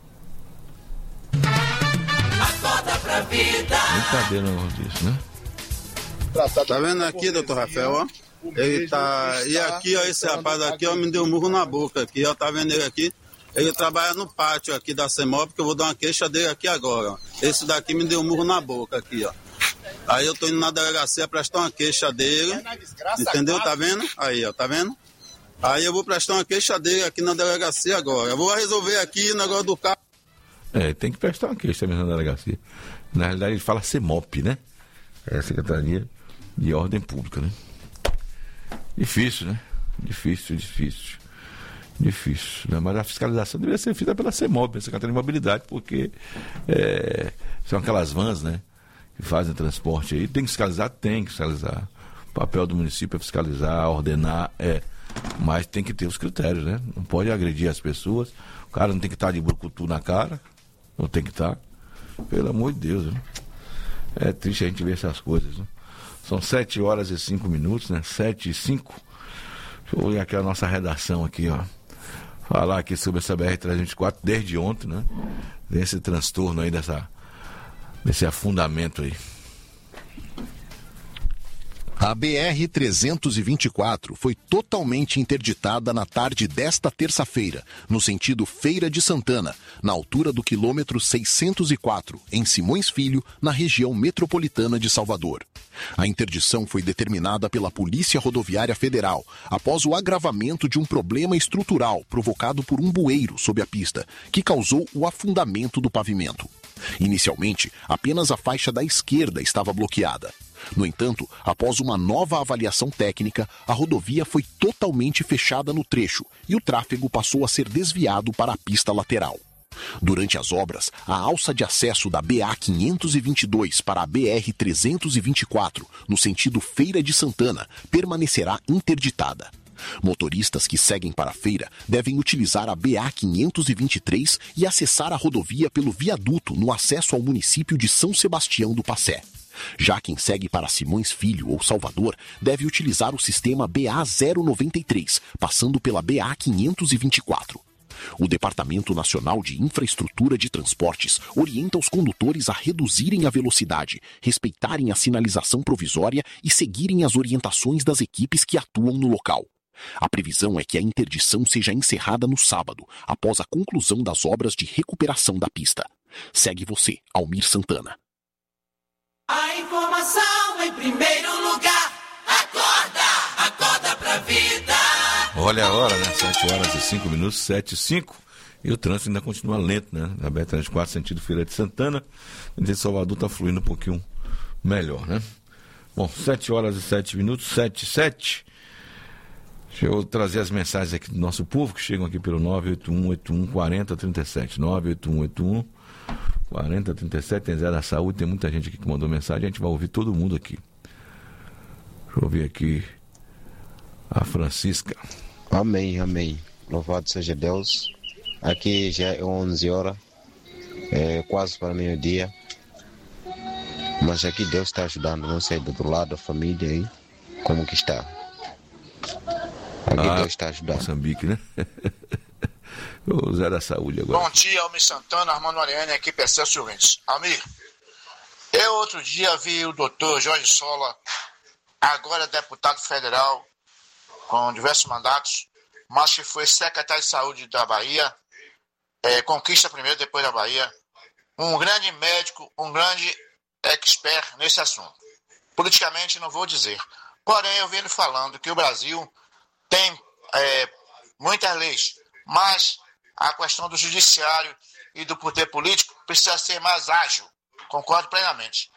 Acorda pra vida. Brincadeira um negócio disso, né? Tá vendo aqui, doutor Rafael, ó? Ele tá... E aqui, ó, esse rapaz aqui, ó, me deu um murro na boca aqui, ó, tá vendo ele aqui? Ele trabalha no pátio aqui da CEMOB, que eu vou dar uma queixa dele aqui agora, ó. Esse daqui me deu um murro na boca aqui, ó. Aí eu tô indo na delegacia prestar uma queixa dele, entendeu? Tá vendo? Aí, ó, tá vendo? Aí eu vou prestar uma queixa dele aqui na delegacia agora. Eu vou resolver aqui o negócio do carro. É, tem que prestar uma queixa mesmo na delegacia. Na realidade ele fala CEMOP, né? É a Secretaria de Ordem Pública, né? Difícil, né? Difícil, difícil. Difícil, né? Mas a fiscalização deveria ser feita pela CEMOB, a Secretaria de Mobilidade, porque é, são aquelas vans, né, que fazem transporte aí. Tem que fiscalizar? Tem que fiscalizar. O papel do município é fiscalizar, ordenar, é. Mas tem que ter os critérios, né? Não pode agredir as pessoas. O cara não tem que estar de brucutu na cara. Não tem que estar. Pelo amor de Deus, né? É triste a gente ver essas coisas, né? São sete horas e cinco minutos, né? Sete e cinco. Deixa eu olhar aqui a nossa redação aqui, ó. Falar aqui sobre essa B R trezentos e vinte e quatro desde ontem, né? Desse transtorno aí, dessa, desse afundamento aí. A B R trezentos e vinte e quatro foi totalmente interditada na tarde desta terça-feira, no sentido Feira de Santana, na altura do quilômetro seiscentos e quatro, em Simões Filho, na região metropolitana de Salvador. A interdição foi determinada pela Polícia Rodoviária Federal, após o agravamento de um problema estrutural provocado por um bueiro sob a pista, que causou o afundamento do pavimento. Inicialmente, apenas a faixa da esquerda estava bloqueada. No entanto, após uma nova avaliação técnica, a rodovia foi totalmente fechada no trecho e o tráfego passou a ser desviado para a pista lateral. Durante as obras, a alça de acesso da B A quinhentos e vinte e dois para a B R trezentos e vinte e quatro, no sentido Feira de Santana, permanecerá interditada. Motoristas que seguem para a feira devem utilizar a B A quinhentos e vinte e três e acessar a rodovia pelo viaduto no acesso ao município de São Sebastião do Passé. Já quem segue para Simões Filho ou Salvador deve utilizar o sistema B A zero noventa e três, passando pela B A quinhentos e vinte e quatro. O Departamento Nacional de Infraestrutura de Transportes orienta os condutores a reduzirem a velocidade, respeitarem a sinalização provisória e seguirem as orientações das equipes que atuam no local. A previsão é que a interdição seja encerrada no sábado, após a conclusão das obras de recuperação da pista. Segue você, Almir Santana. A informação em primeiro lugar. Acorda, acorda pra vida. Olha a hora, né? sete horas e cinco minutos, sete e cinco. E o trânsito ainda continua lento, né? Na B R trezentos e quatro, sentido Feira de Santana. Em Salvador está fluindo um pouquinho melhor, né? Bom, sete horas e sete minutos, sete e sete. Deixa eu trazer as mensagens aqui do nosso povo que chegam aqui pelo nove oito um oito um quatro zero três sete. nove oito um oito um quatro zero três sete. Tem Zé da Saúde, tem muita gente aqui que mandou mensagem. A gente vai ouvir todo mundo aqui. Deixa eu ouvir aqui a Francisca. Amém, amém. Louvado seja Deus. Aqui já é onze horas, é quase para meio-dia. Mas aqui Deus está ajudando, não sei do outro lado, a família aí, como que está. Aqui ah, Deus está ajudando. Moçambique, né? O Zé da Saúde agora. Bom dia, Almir Santana, Armando Ariane, aqui para Celso Ouvintes. Almir, eu outro dia vi o doutor Jorge Sola, agora deputado federal, com diversos mandatos, mas que foi secretário de saúde da Bahia, é, conquista primeiro, depois da Bahia, um grande médico, um grande expert nesse assunto. Politicamente não vou dizer, porém eu vi ele falando que o Brasil tem é, muitas leis, mas a questão do judiciário e do poder político precisa ser mais ágil, concordo plenamente.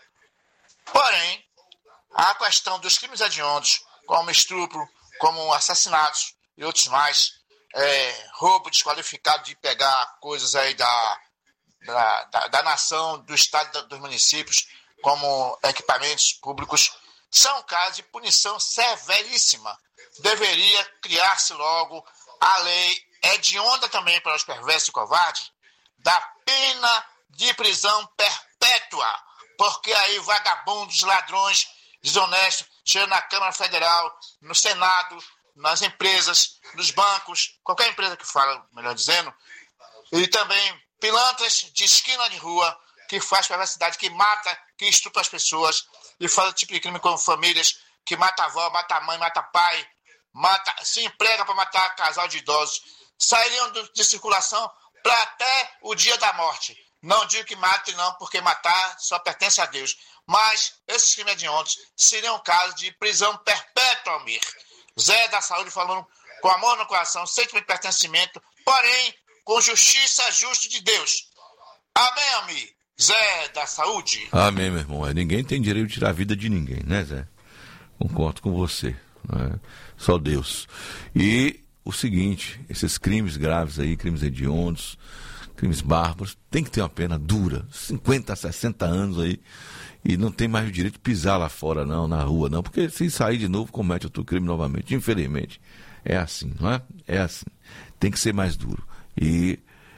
Porém, a questão dos crimes hediondos, como estupro, como assassinatos e outros mais, é, roubo desqualificado de pegar coisas aí da, da, da, da nação, do estado, dos municípios, como equipamentos públicos, são casos de punição severíssima. Deveria criar-se logo a lei hedionda também para os perversos e covardes, da pena de prisão perpétua, porque aí vagabundos, ladrões, desonestos, chegam na Câmara Federal, no Senado, nas empresas, nos bancos, qualquer empresa que fala, melhor dizendo, e também pilantras de esquina de rua, que faz perversidade, que mata, que estupra as pessoas, e faz o tipo de crime com famílias, que mata a avó, mata a mãe, mata pai, mata, se emprega para matar casal de idosos, sairiam de circulação para até o dia da morte. Não digo que mate não, porque matar só pertence a Deus. Mas esses crimes hediondos seriam casos de prisão perpétua, Almir. Zé da Saúde falando com amor no coração, sentimento de pertencimento, porém com justiça justa de Deus. Amém, Almir. Zé da Saúde. Amém, meu irmão. Ninguém tem direito de tirar a vida de ninguém, né, Zé? Concordo com você. Né? Só Deus. E o seguinte, esses crimes graves aí, crimes hediondos, crimes bárbaros, tem que ter uma pena dura, cinquenta, sessenta anos aí, e não tem mais o direito de pisar lá fora não, na rua não, porque se sair de novo comete outro crime novamente, infelizmente. É assim, não é? É assim. Tem que ser mais duro. E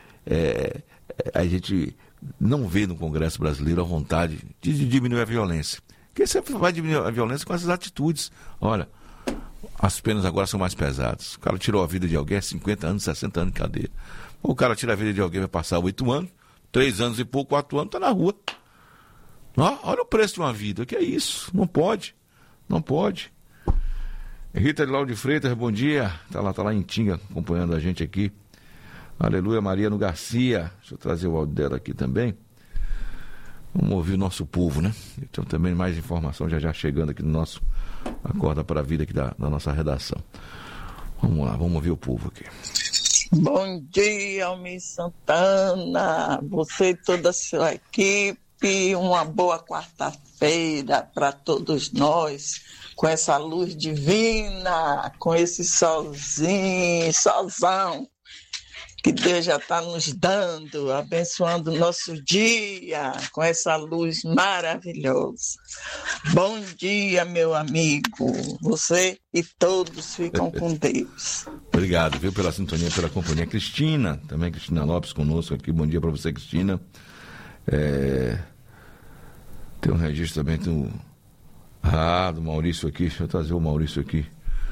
é, a gente não vê no Congresso brasileiro a vontade de diminuir a violência. Porque você vai diminuir a violência com essas atitudes. Olha, as penas agora são mais pesadas. O cara tirou a vida de alguém, é cinquenta anos, sessenta anos de cadeia. O cara tira a vida de alguém, vai passar oito anos, três anos e pouco, quatro anos, está na rua. Ó, olha o preço de uma vida, o que é isso? Não pode, não pode. Rita de Lauro de Freitas, bom dia. Está lá, tá lá em Tinga, acompanhando a gente aqui. Aleluia, Maria no Garcia. Deixa eu trazer o áudio dela aqui também. Vamos ouvir o nosso povo, né? Então também mais informação já já chegando aqui no nosso Acorda para a Vida aqui da, da nossa redação. Vamos lá, vamos ouvir o povo aqui. Bom dia, Almir Santana, você e toda a sua equipe, uma boa quarta-feira para todos nós, com essa luz divina, com esse solzinho, solzão, que Deus já está nos dando, abençoando o nosso dia, com essa luz maravilhosa. Bom dia, meu amigo, você e todos ficam com Deus. Obrigado, viu, pela sintonia, pela companhia. Cristina, também Cristina Lopes conosco aqui, bom dia para você, Cristina. É... Tem um registro também do... Ah, do Maurício aqui, deixa eu trazer o Maurício aqui.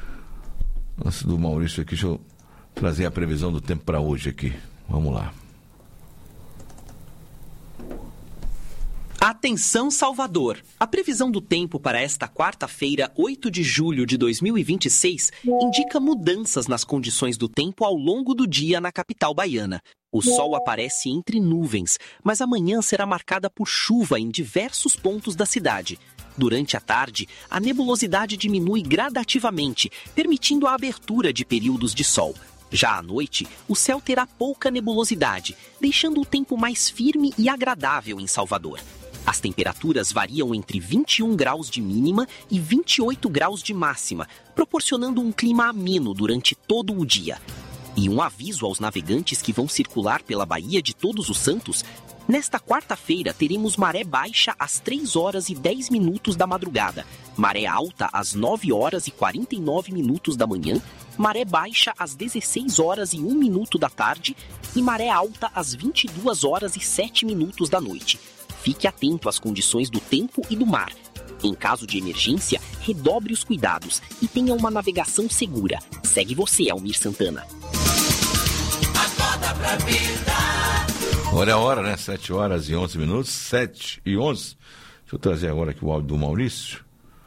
Antes do Maurício aqui, deixa eu trazer a previsão do tempo para hoje aqui. Vamos lá. Atenção, Salvador! A previsão do tempo para esta quarta-feira, oito de julho de dois mil e vinte e seis, indica mudanças nas condições do tempo ao longo do dia na capital baiana. O sol aparece entre nuvens, mas amanhã será marcada por chuva em diversos pontos da cidade. Durante a tarde, a nebulosidade diminui gradativamente, permitindo a abertura de períodos de sol. Já à noite, o céu terá pouca nebulosidade, deixando o tempo mais firme e agradável em Salvador. As temperaturas variam entre vinte e um graus de mínima e vinte e oito graus de máxima, proporcionando um clima ameno durante todo o dia. E um aviso aos navegantes que vão circular pela Baía de Todos os Santos: nesta quarta-feira teremos maré baixa às três horas e dez minutos da madrugada, maré alta às nove horas e quarenta e nove minutos da manhã, maré baixa às dezesseis horas e um minuto da tarde e maré alta às vinte e duas horas e sete minutos da noite. Fique atento às condições do tempo e do mar. Em caso de emergência, redobre os cuidados e tenha uma navegação segura. Segue você, Almir Santana. Acorda pra vida. Olha a hora, né? sete horas e onze minutos. sete e onze. Deixa eu trazer agora aqui o áudio do Maurício.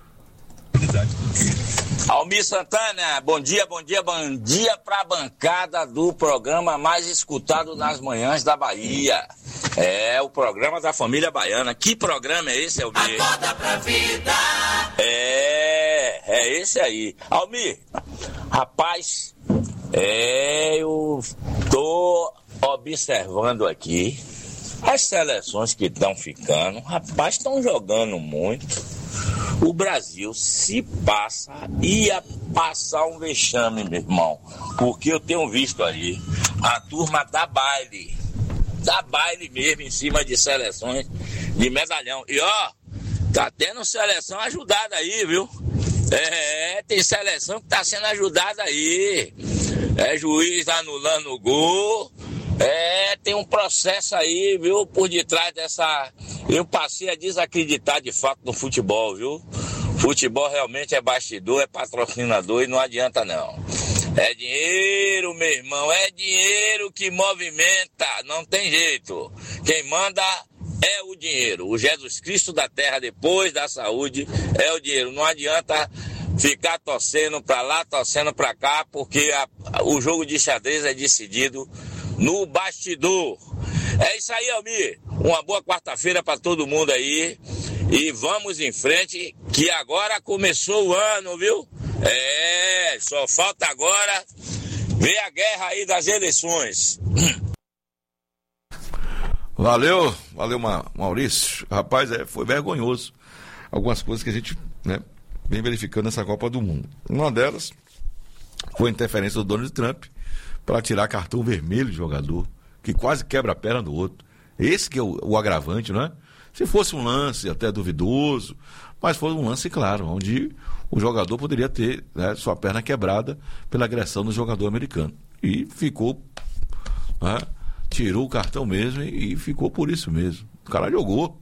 Almir Santana, bom dia, bom dia, bom dia pra bancada do programa mais escutado nas manhãs da Bahia. É, o programa da família baiana. Que programa é esse, Almir? Acorda pra vida. É, é esse aí. Almir, rapaz, é, eu tô observando aqui as seleções que estão ficando. Rapaz, estão jogando muito. O Brasil, se passa, ia passar um vexame, meu irmão. Porque eu tenho visto ali a turma da baile. Da baile mesmo, em cima de seleções de medalhão. E ó, tá tendo seleção ajudada aí, viu? É, tem seleção que tá sendo ajudada aí. É juiz anulando o gol. É, tem um processo aí, viu, por detrás dessa... Eu passei a desacreditar de fato no futebol, viu? Futebol realmente é bastidor, é patrocinador e não adianta não. É dinheiro, meu irmão, é dinheiro que movimenta, não tem jeito. Quem manda é o dinheiro. O Jesus Cristo da terra, depois da saúde, é o dinheiro. Não adianta ficar torcendo pra lá, torcendo pra cá, porque a, o jogo de xadrez é decidido no bastidor. É isso aí, Almir. Uma boa quarta-feira para todo mundo aí. E vamos em frente, que agora começou o ano, viu? É, só falta agora ver a guerra aí das eleições. Valeu, valeu, Maurício. Rapaz, é, foi vergonhoso algumas coisas que a gente, né, vem verificando nessa Copa do Mundo. Uma delas foi a interferência do Donald Trump para tirar cartão vermelho de jogador, que quase quebra a perna do outro. Esse que é o, o agravante, não é? Se fosse um lance até duvidoso, mas foi um lance, claro, onde o jogador poderia ter, né, sua perna quebrada pela agressão do jogador americano. E ficou, né, tirou o cartão mesmo e, e ficou por isso mesmo. O cara jogou.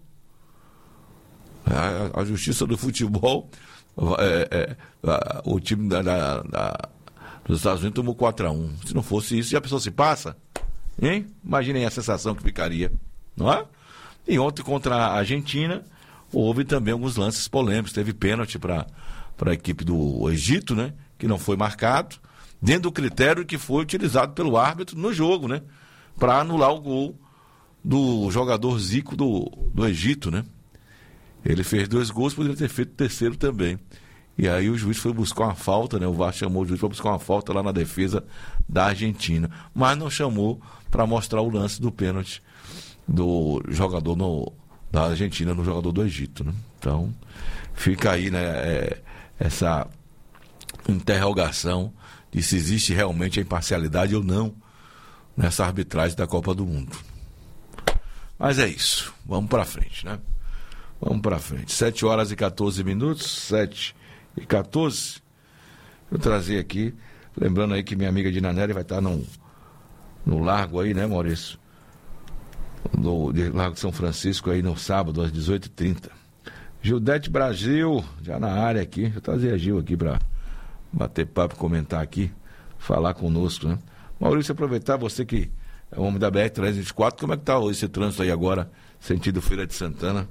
A, a justiça do futebol, é, é, a, o time da, da, da, dos Estados Unidos tomou quatro a um. Se não fosse isso, e a pessoa se passa, hein? Imaginem a sensação que ficaria, não é? E ontem contra a Argentina houve também alguns lances polêmicos. Teve pênalti para a equipe do Egito, né? Que não foi marcado, dentro do critério que foi utilizado pelo árbitro no jogo, né? Para anular o gol do jogador Zico do, do Egito, né? Ele fez dois gols, poderia ter feito o terceiro também. E aí o juiz foi buscar uma falta, né? O V A R chamou o juiz para buscar uma falta lá na defesa da Argentina. Mas não chamou para mostrar o lance do pênalti do jogador no, da Argentina no jogador do Egito, né? Então, fica aí, né, é, essa interrogação de se existe realmente a imparcialidade ou não nessa arbitragem da Copa do Mundo. Mas é isso. Vamos para frente, né? Vamos para frente. sete horas e quatorze minutos. sete e quatorze. Eu trazer aqui, lembrando aí que minha amiga Dinanelli vai estar no, no Largo aí, né, Maurício? No Largo de São Francisco aí no sábado às dezoito e trinta. Gildete Brasil, já na área aqui. Deixa eu trazer a Gil aqui para bater papo, comentar aqui, falar conosco, né? Maurício, aproveitar, você que é o homem da B R trezentos e vinte e quatro, como é que tá esse trânsito aí agora, sentido Feira de Santana?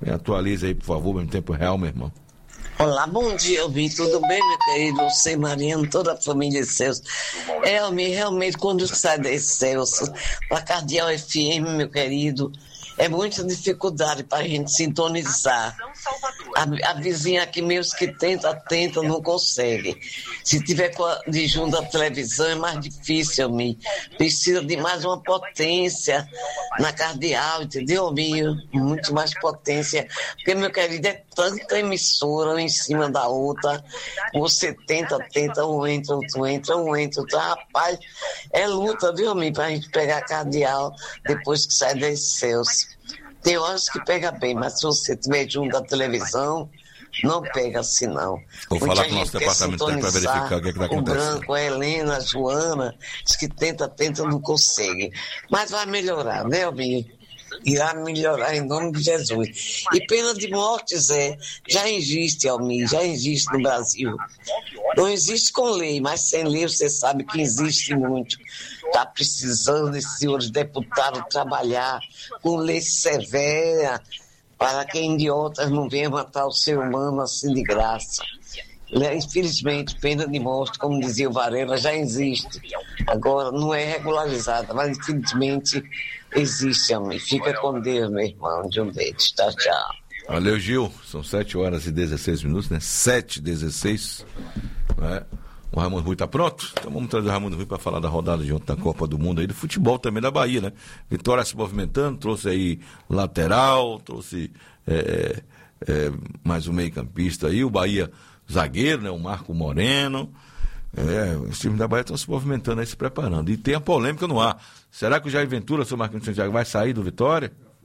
Me atualiza aí, por favor, em tempo real, meu irmão. Olá, bom dia, Elmi. Tudo bem, meu querido? Você, Mariano, toda a família Celso. Elmi, realmente, quando sai da Celso para Cardeal F M, meu querido, é muita dificuldade para a gente sintonizar. A, a vizinha aqui mesmo que tenta, tenta, não consegue. Se tiver de junto à televisão é mais difícil, Elmi. Precisa de mais uma potência na Cardeal, entendeu, Elmi? Muito mais potência. Porque, meu querido, é tanta emissora uma em cima da outra. Você tenta, tenta, um entra, outro entra, um entra, outro. Rapaz, é luta, viu, Elmi, para a gente pegar a Cardeal depois que sai da Celso. Tem horas que pega bem, mas se você estiver junto da televisão, não pega assim, não. Vou Muita falar com o nosso departamento para verificar o que é que está acontecendo. O Branco, a Helena, a Joana, diz que tenta, tenta, não consegue. Mas vai melhorar, né, Almir? Irá melhorar em nome de Jesus. E pena de morte, Zé, já existe, Almir, já existe no Brasil. Não existe com lei, mas sem lei você sabe que existe muito. Está precisando esses senhores deputados trabalhar com lei severa para que idiotas não venham matar o ser humano assim de graça. Infelizmente, pena de morte, como dizia o Varela, já existe. Agora, não é regularizada, mas infelizmente existe, amigo. Fica com Deus, meu irmão. De um beijo. Tchau, tchau. Valeu, Gil. São sete horas e dezesseis minutos, né? sete e dezesseis. Né? O Raimundo Rui está pronto? Então vamos trazer o Raimundo Rui para falar da rodada de ontem da Copa do Mundo aí, do futebol também da Bahia, né? Vitória se movimentando, trouxe aí lateral, trouxe é, é, mais um meio-campista aí, o Bahia zagueiro, né? O Marco Moreno. É, os times da Bahia estão se movimentando aí, se preparando. E tem a polêmica no ar. Será que o Jair Ventura, seu Marquinhos Santiago, vai sair do Vitória?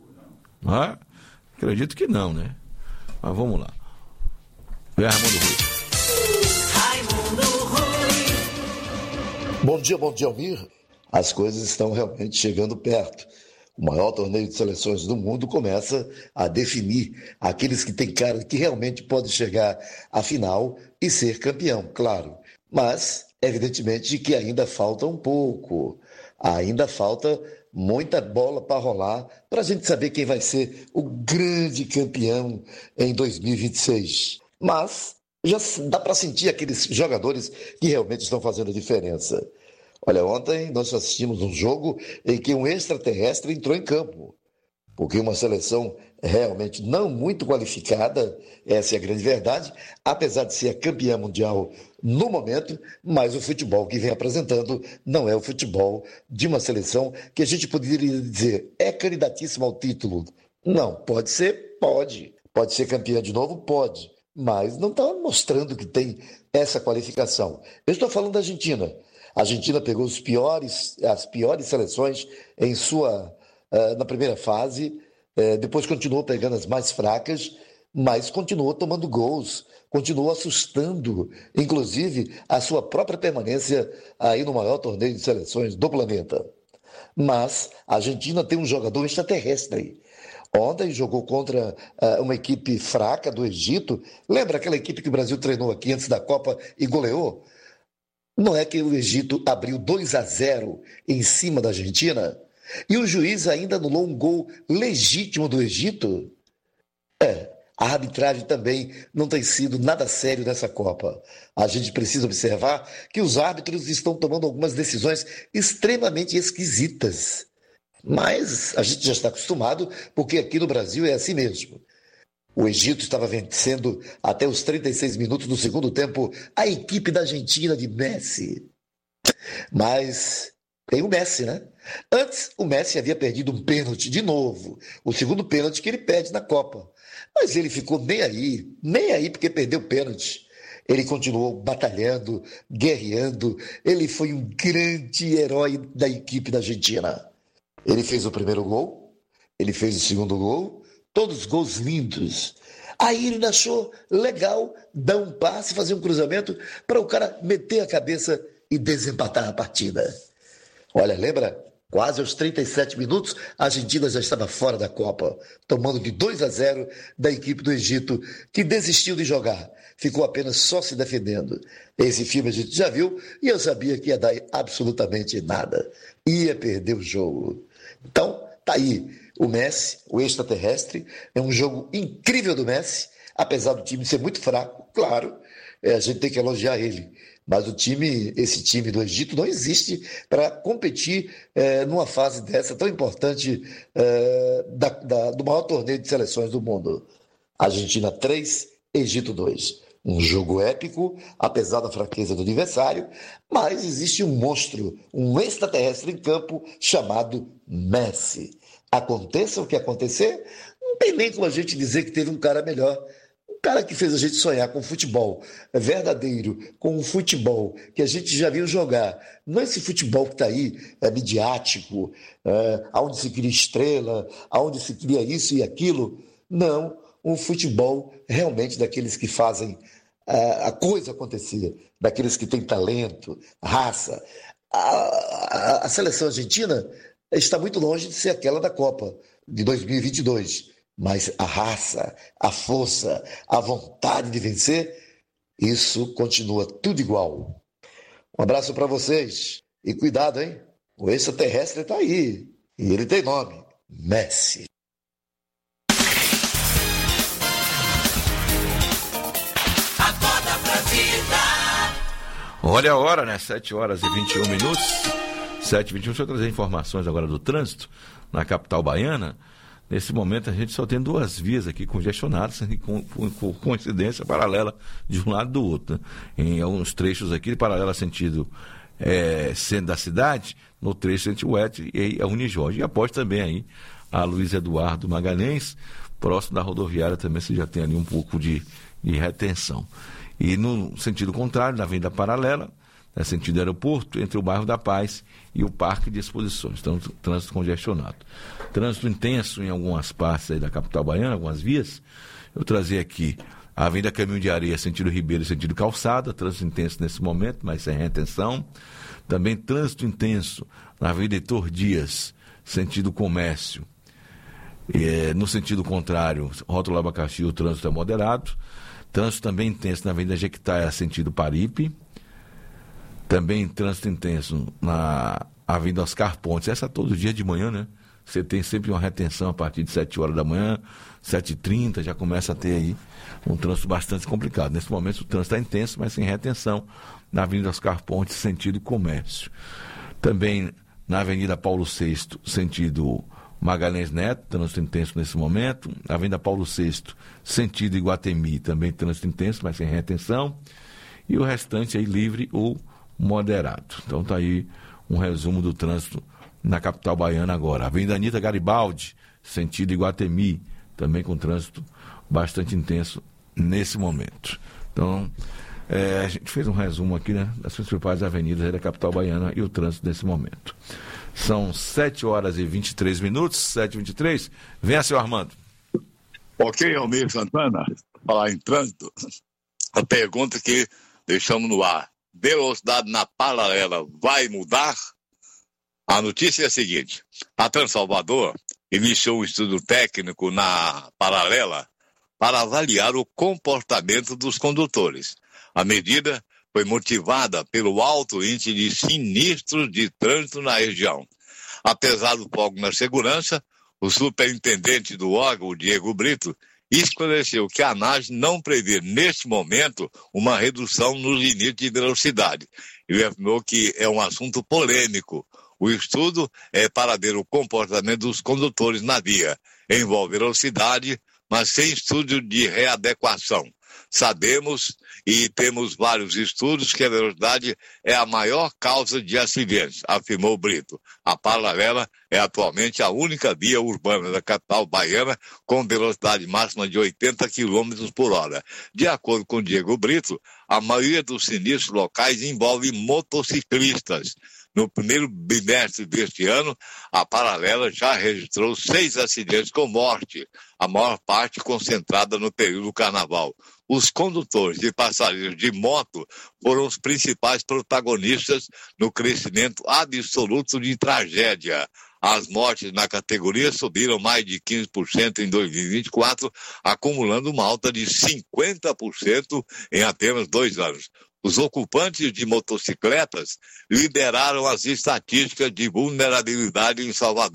Ah, acredito que não, né? Mas vamos lá. Vem Raimundo Rui. Bom dia, bom dia, Almir. As coisas estão realmente chegando perto. O maior torneio de seleções do mundo começa a definir aqueles que têm cara que realmente podem chegar à final e ser campeão, claro. Mas, evidentemente, que ainda falta um pouco. Ainda falta muita bola para rolar para a gente saber quem vai ser o grande campeão em dois mil e vinte e seis. Mas já dá para sentir aqueles jogadores que realmente estão fazendo a diferença. Olha, ontem nós assistimos um jogo em que um extraterrestre entrou em campo, porque uma seleção realmente não muito qualificada, essa é a grande verdade, apesar de ser a campeã mundial no momento, mas o futebol que vem apresentando não é o futebol de uma seleção que a gente poderia dizer é candidatíssima ao título. Não, pode ser, pode. Pode ser campeã de novo, pode. Mas não está mostrando que tem essa qualificação. Eu estou falando da Argentina. A Argentina pegou os piores, as piores seleções em sua, uh, na primeira fase, uh, depois continuou pegando as mais fracas, mas continuou tomando gols, continuou assustando, inclusive, a sua própria permanência aí no maior torneio de seleções do planeta. Mas a Argentina tem um jogador extraterrestre. Ontem jogou contra uh, uma equipe fraca do Egito. Lembra aquela equipe que o Brasil treinou aqui antes da Copa e goleou? Não é que o Egito abriu dois a zero em cima da Argentina? E o juiz ainda anulou um gol legítimo do Egito? É, a arbitragem também não tem sido nada sério nessa Copa. A gente precisa observar que os árbitros estão tomando algumas decisões extremamente esquisitas. Mas a gente já está acostumado, porque aqui no Brasil é assim mesmo. O Egito estava vencendo até os trinta e seis minutos do segundo tempo a equipe da Argentina de Messi. Mas tem o Messi, né? Antes, o Messi havia perdido um pênalti de novo, o segundo pênalti que ele perde na Copa. Mas ele ficou nem aí, nem aí porque perdeu o pênalti. Ele continuou batalhando, guerreando. Ele foi um grande herói da equipe da Argentina. Ele fez o primeiro gol, ele fez o segundo gol, todos gols lindos. Aí ele achou legal dar um passe, fazer um cruzamento para o cara meter a cabeça e desempatar a partida. Olha, lembra? Quase aos trinta e sete minutos, a Argentina já estava fora da Copa, tomando de dois a zero da equipe do Egito, que desistiu de jogar, ficou apenas só se defendendo. Esse filme a gente já viu e eu sabia que ia dar absolutamente nada. Ia perder o jogo. Então, tá aí. o Messi, o extraterrestre. É um jogo incrível do Messi, apesar do time ser muito fraco, claro, é, a gente tem que elogiar ele. Mas o time, esse time do Egito não existe para competir é, numa fase dessa tão importante é, da, da, do maior torneio de seleções do mundo. Argentina três, Egito dois. Um jogo épico, apesar da fraqueza do adversário, mas existe um monstro, um extraterrestre em campo chamado Messi. Aconteça o que acontecer, não tem nem como a gente dizer que teve um cara melhor. Um cara que fez a gente sonhar com futebol verdadeiro, com um futebol que a gente já viu jogar. Não esse futebol que está aí, é midiático, é, onde se cria estrela, onde se cria isso e aquilo. Não, um futebol realmente daqueles que fazem a, a coisa acontecer, daqueles que têm talento, raça. A, a, a seleção argentina está muito longe de ser aquela da Copa de dois mil e vinte e dois. Mas a raça, a força, a vontade de vencer, isso continua tudo igual. Um abraço para vocês e cuidado, hein? O extraterrestre está aí e ele tem nome, Messi. Acorda pra vida. Olha a hora, né? sete horas e vinte e um minutos. sete e vinte e um, deixa eu trazer informações agora do trânsito na capital baiana. Nesse momento a gente só tem duas vias aqui congestionadas, com, com, com coincidência paralela de um lado do outro, né? Em alguns trechos aqui, paralela sentido é, centro da cidade, no trecho sentido oeste e a Unijorge. E após também aí a Luiz Eduardo Magalhães, próximo da rodoviária também você já tem ali um pouco de, de retenção. E no sentido contrário, na Avenida Paralela, no sentido aeroporto, entre o bairro da Paz e o Parque de Exposições. Então, trânsito congestionado. Trânsito intenso em algumas partes aí da capital baiana, algumas vias. Eu trazia aqui a Avenida Caminho de Areia, sentido Ribeiro e sentido Calçada, trânsito intenso nesse momento, mas sem retenção. Também trânsito intenso na Avenida Heitor Dias, sentido Comércio. E, no sentido contrário, rótulo Abacaxi, o trânsito é moderado. Trânsito também intenso na Avenida Jequitaia, sentido Paripe. Também trânsito intenso na Avenida Oscar Pontes, essa todo dia de manhã, né? Você tem sempre uma retenção a partir de sete horas da manhã, sete e trinta, já começa a ter aí um trânsito bastante complicado. Nesse momento o trânsito está intenso, mas sem retenção na Avenida Oscar Pontes, sentido Comércio. Também na Avenida Paulo sexto, sentido Magalhães Neto, trânsito intenso nesse momento. Na Avenida Paulo sexto, sentido Iguatemi, também trânsito intenso, mas sem retenção. E o restante aí livre ou moderado. Então está aí um resumo do trânsito na capital baiana agora. Avenida Anita Garibaldi, sentido Iguatemi, também com trânsito bastante intenso nesse momento. Então, é, a gente fez um resumo aqui, né, das principais avenidas aí da capital baiana e o trânsito nesse momento. São sete horas e vinte e três minutos, sete e vinte e três. Venha, senhor Armando. Ok, Almir Santana, falar em trânsito, a pergunta que deixamos no ar: velocidade na paralela vai mudar? A notícia é a seguinte: a Transalvador iniciou um estudo técnico na paralela para avaliar o comportamento dos condutores. A medida foi motivada pelo alto índice de sinistros de trânsito na região. Apesar do foco na segurança, o superintendente do órgão, Diego Brito, esclareceu que a ANAS não prevê, neste momento, uma redução nos limites de velocidade. Ele afirmou que é um assunto polêmico. O estudo é para ver o comportamento dos condutores na via. Envolve velocidade, mas sem estudo de readequação. Sabemos e temos vários estudos que a velocidade é a maior causa de acidentes, afirmou Brito. A paralela é atualmente a única via urbana da capital baiana com velocidade máxima de oitenta quilômetros por hora. De acordo com Diego Brito, a maioria dos sinistros locais envolve motociclistas. No primeiro bimestre deste ano, a paralela já registrou seis acidentes com morte, a maior parte concentrada no período do carnaval. Os condutores e passageiros de moto foram os principais protagonistas no crescimento absoluto de tragédia. As mortes na categoria subiram mais de quinze por cento em dois mil e vinte e quatro, acumulando uma alta de cinquenta por cento em apenas dois anos. Os ocupantes de motocicletas lideraram as estatísticas de vulnerabilidade em Salvador,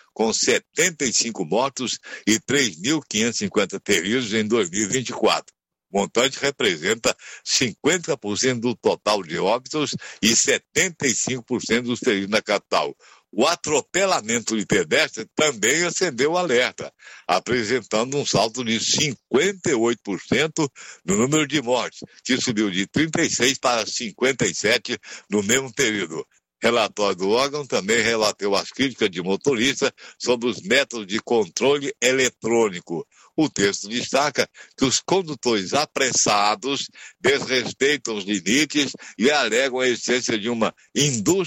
com setenta e cinco mortos e três mil quinhentos e cinquenta feridos em dois mil e vinte e quatro. O montante representa cinquenta por cento do total de óbitos e setenta e cinco por cento dos feridos na capital. O atropelamento de pedestre também acendeu o alerta, apresentando um salto de cinquenta e oito por cento no número de mortes, que subiu de trinta e seis para cinquenta e sete no mesmo período. Relatório do órgão também relatou as críticas de motoristas sobre os métodos de controle eletrônico. O texto destaca que os condutores apressados desrespeitam os limites e alegam a existência de uma indústria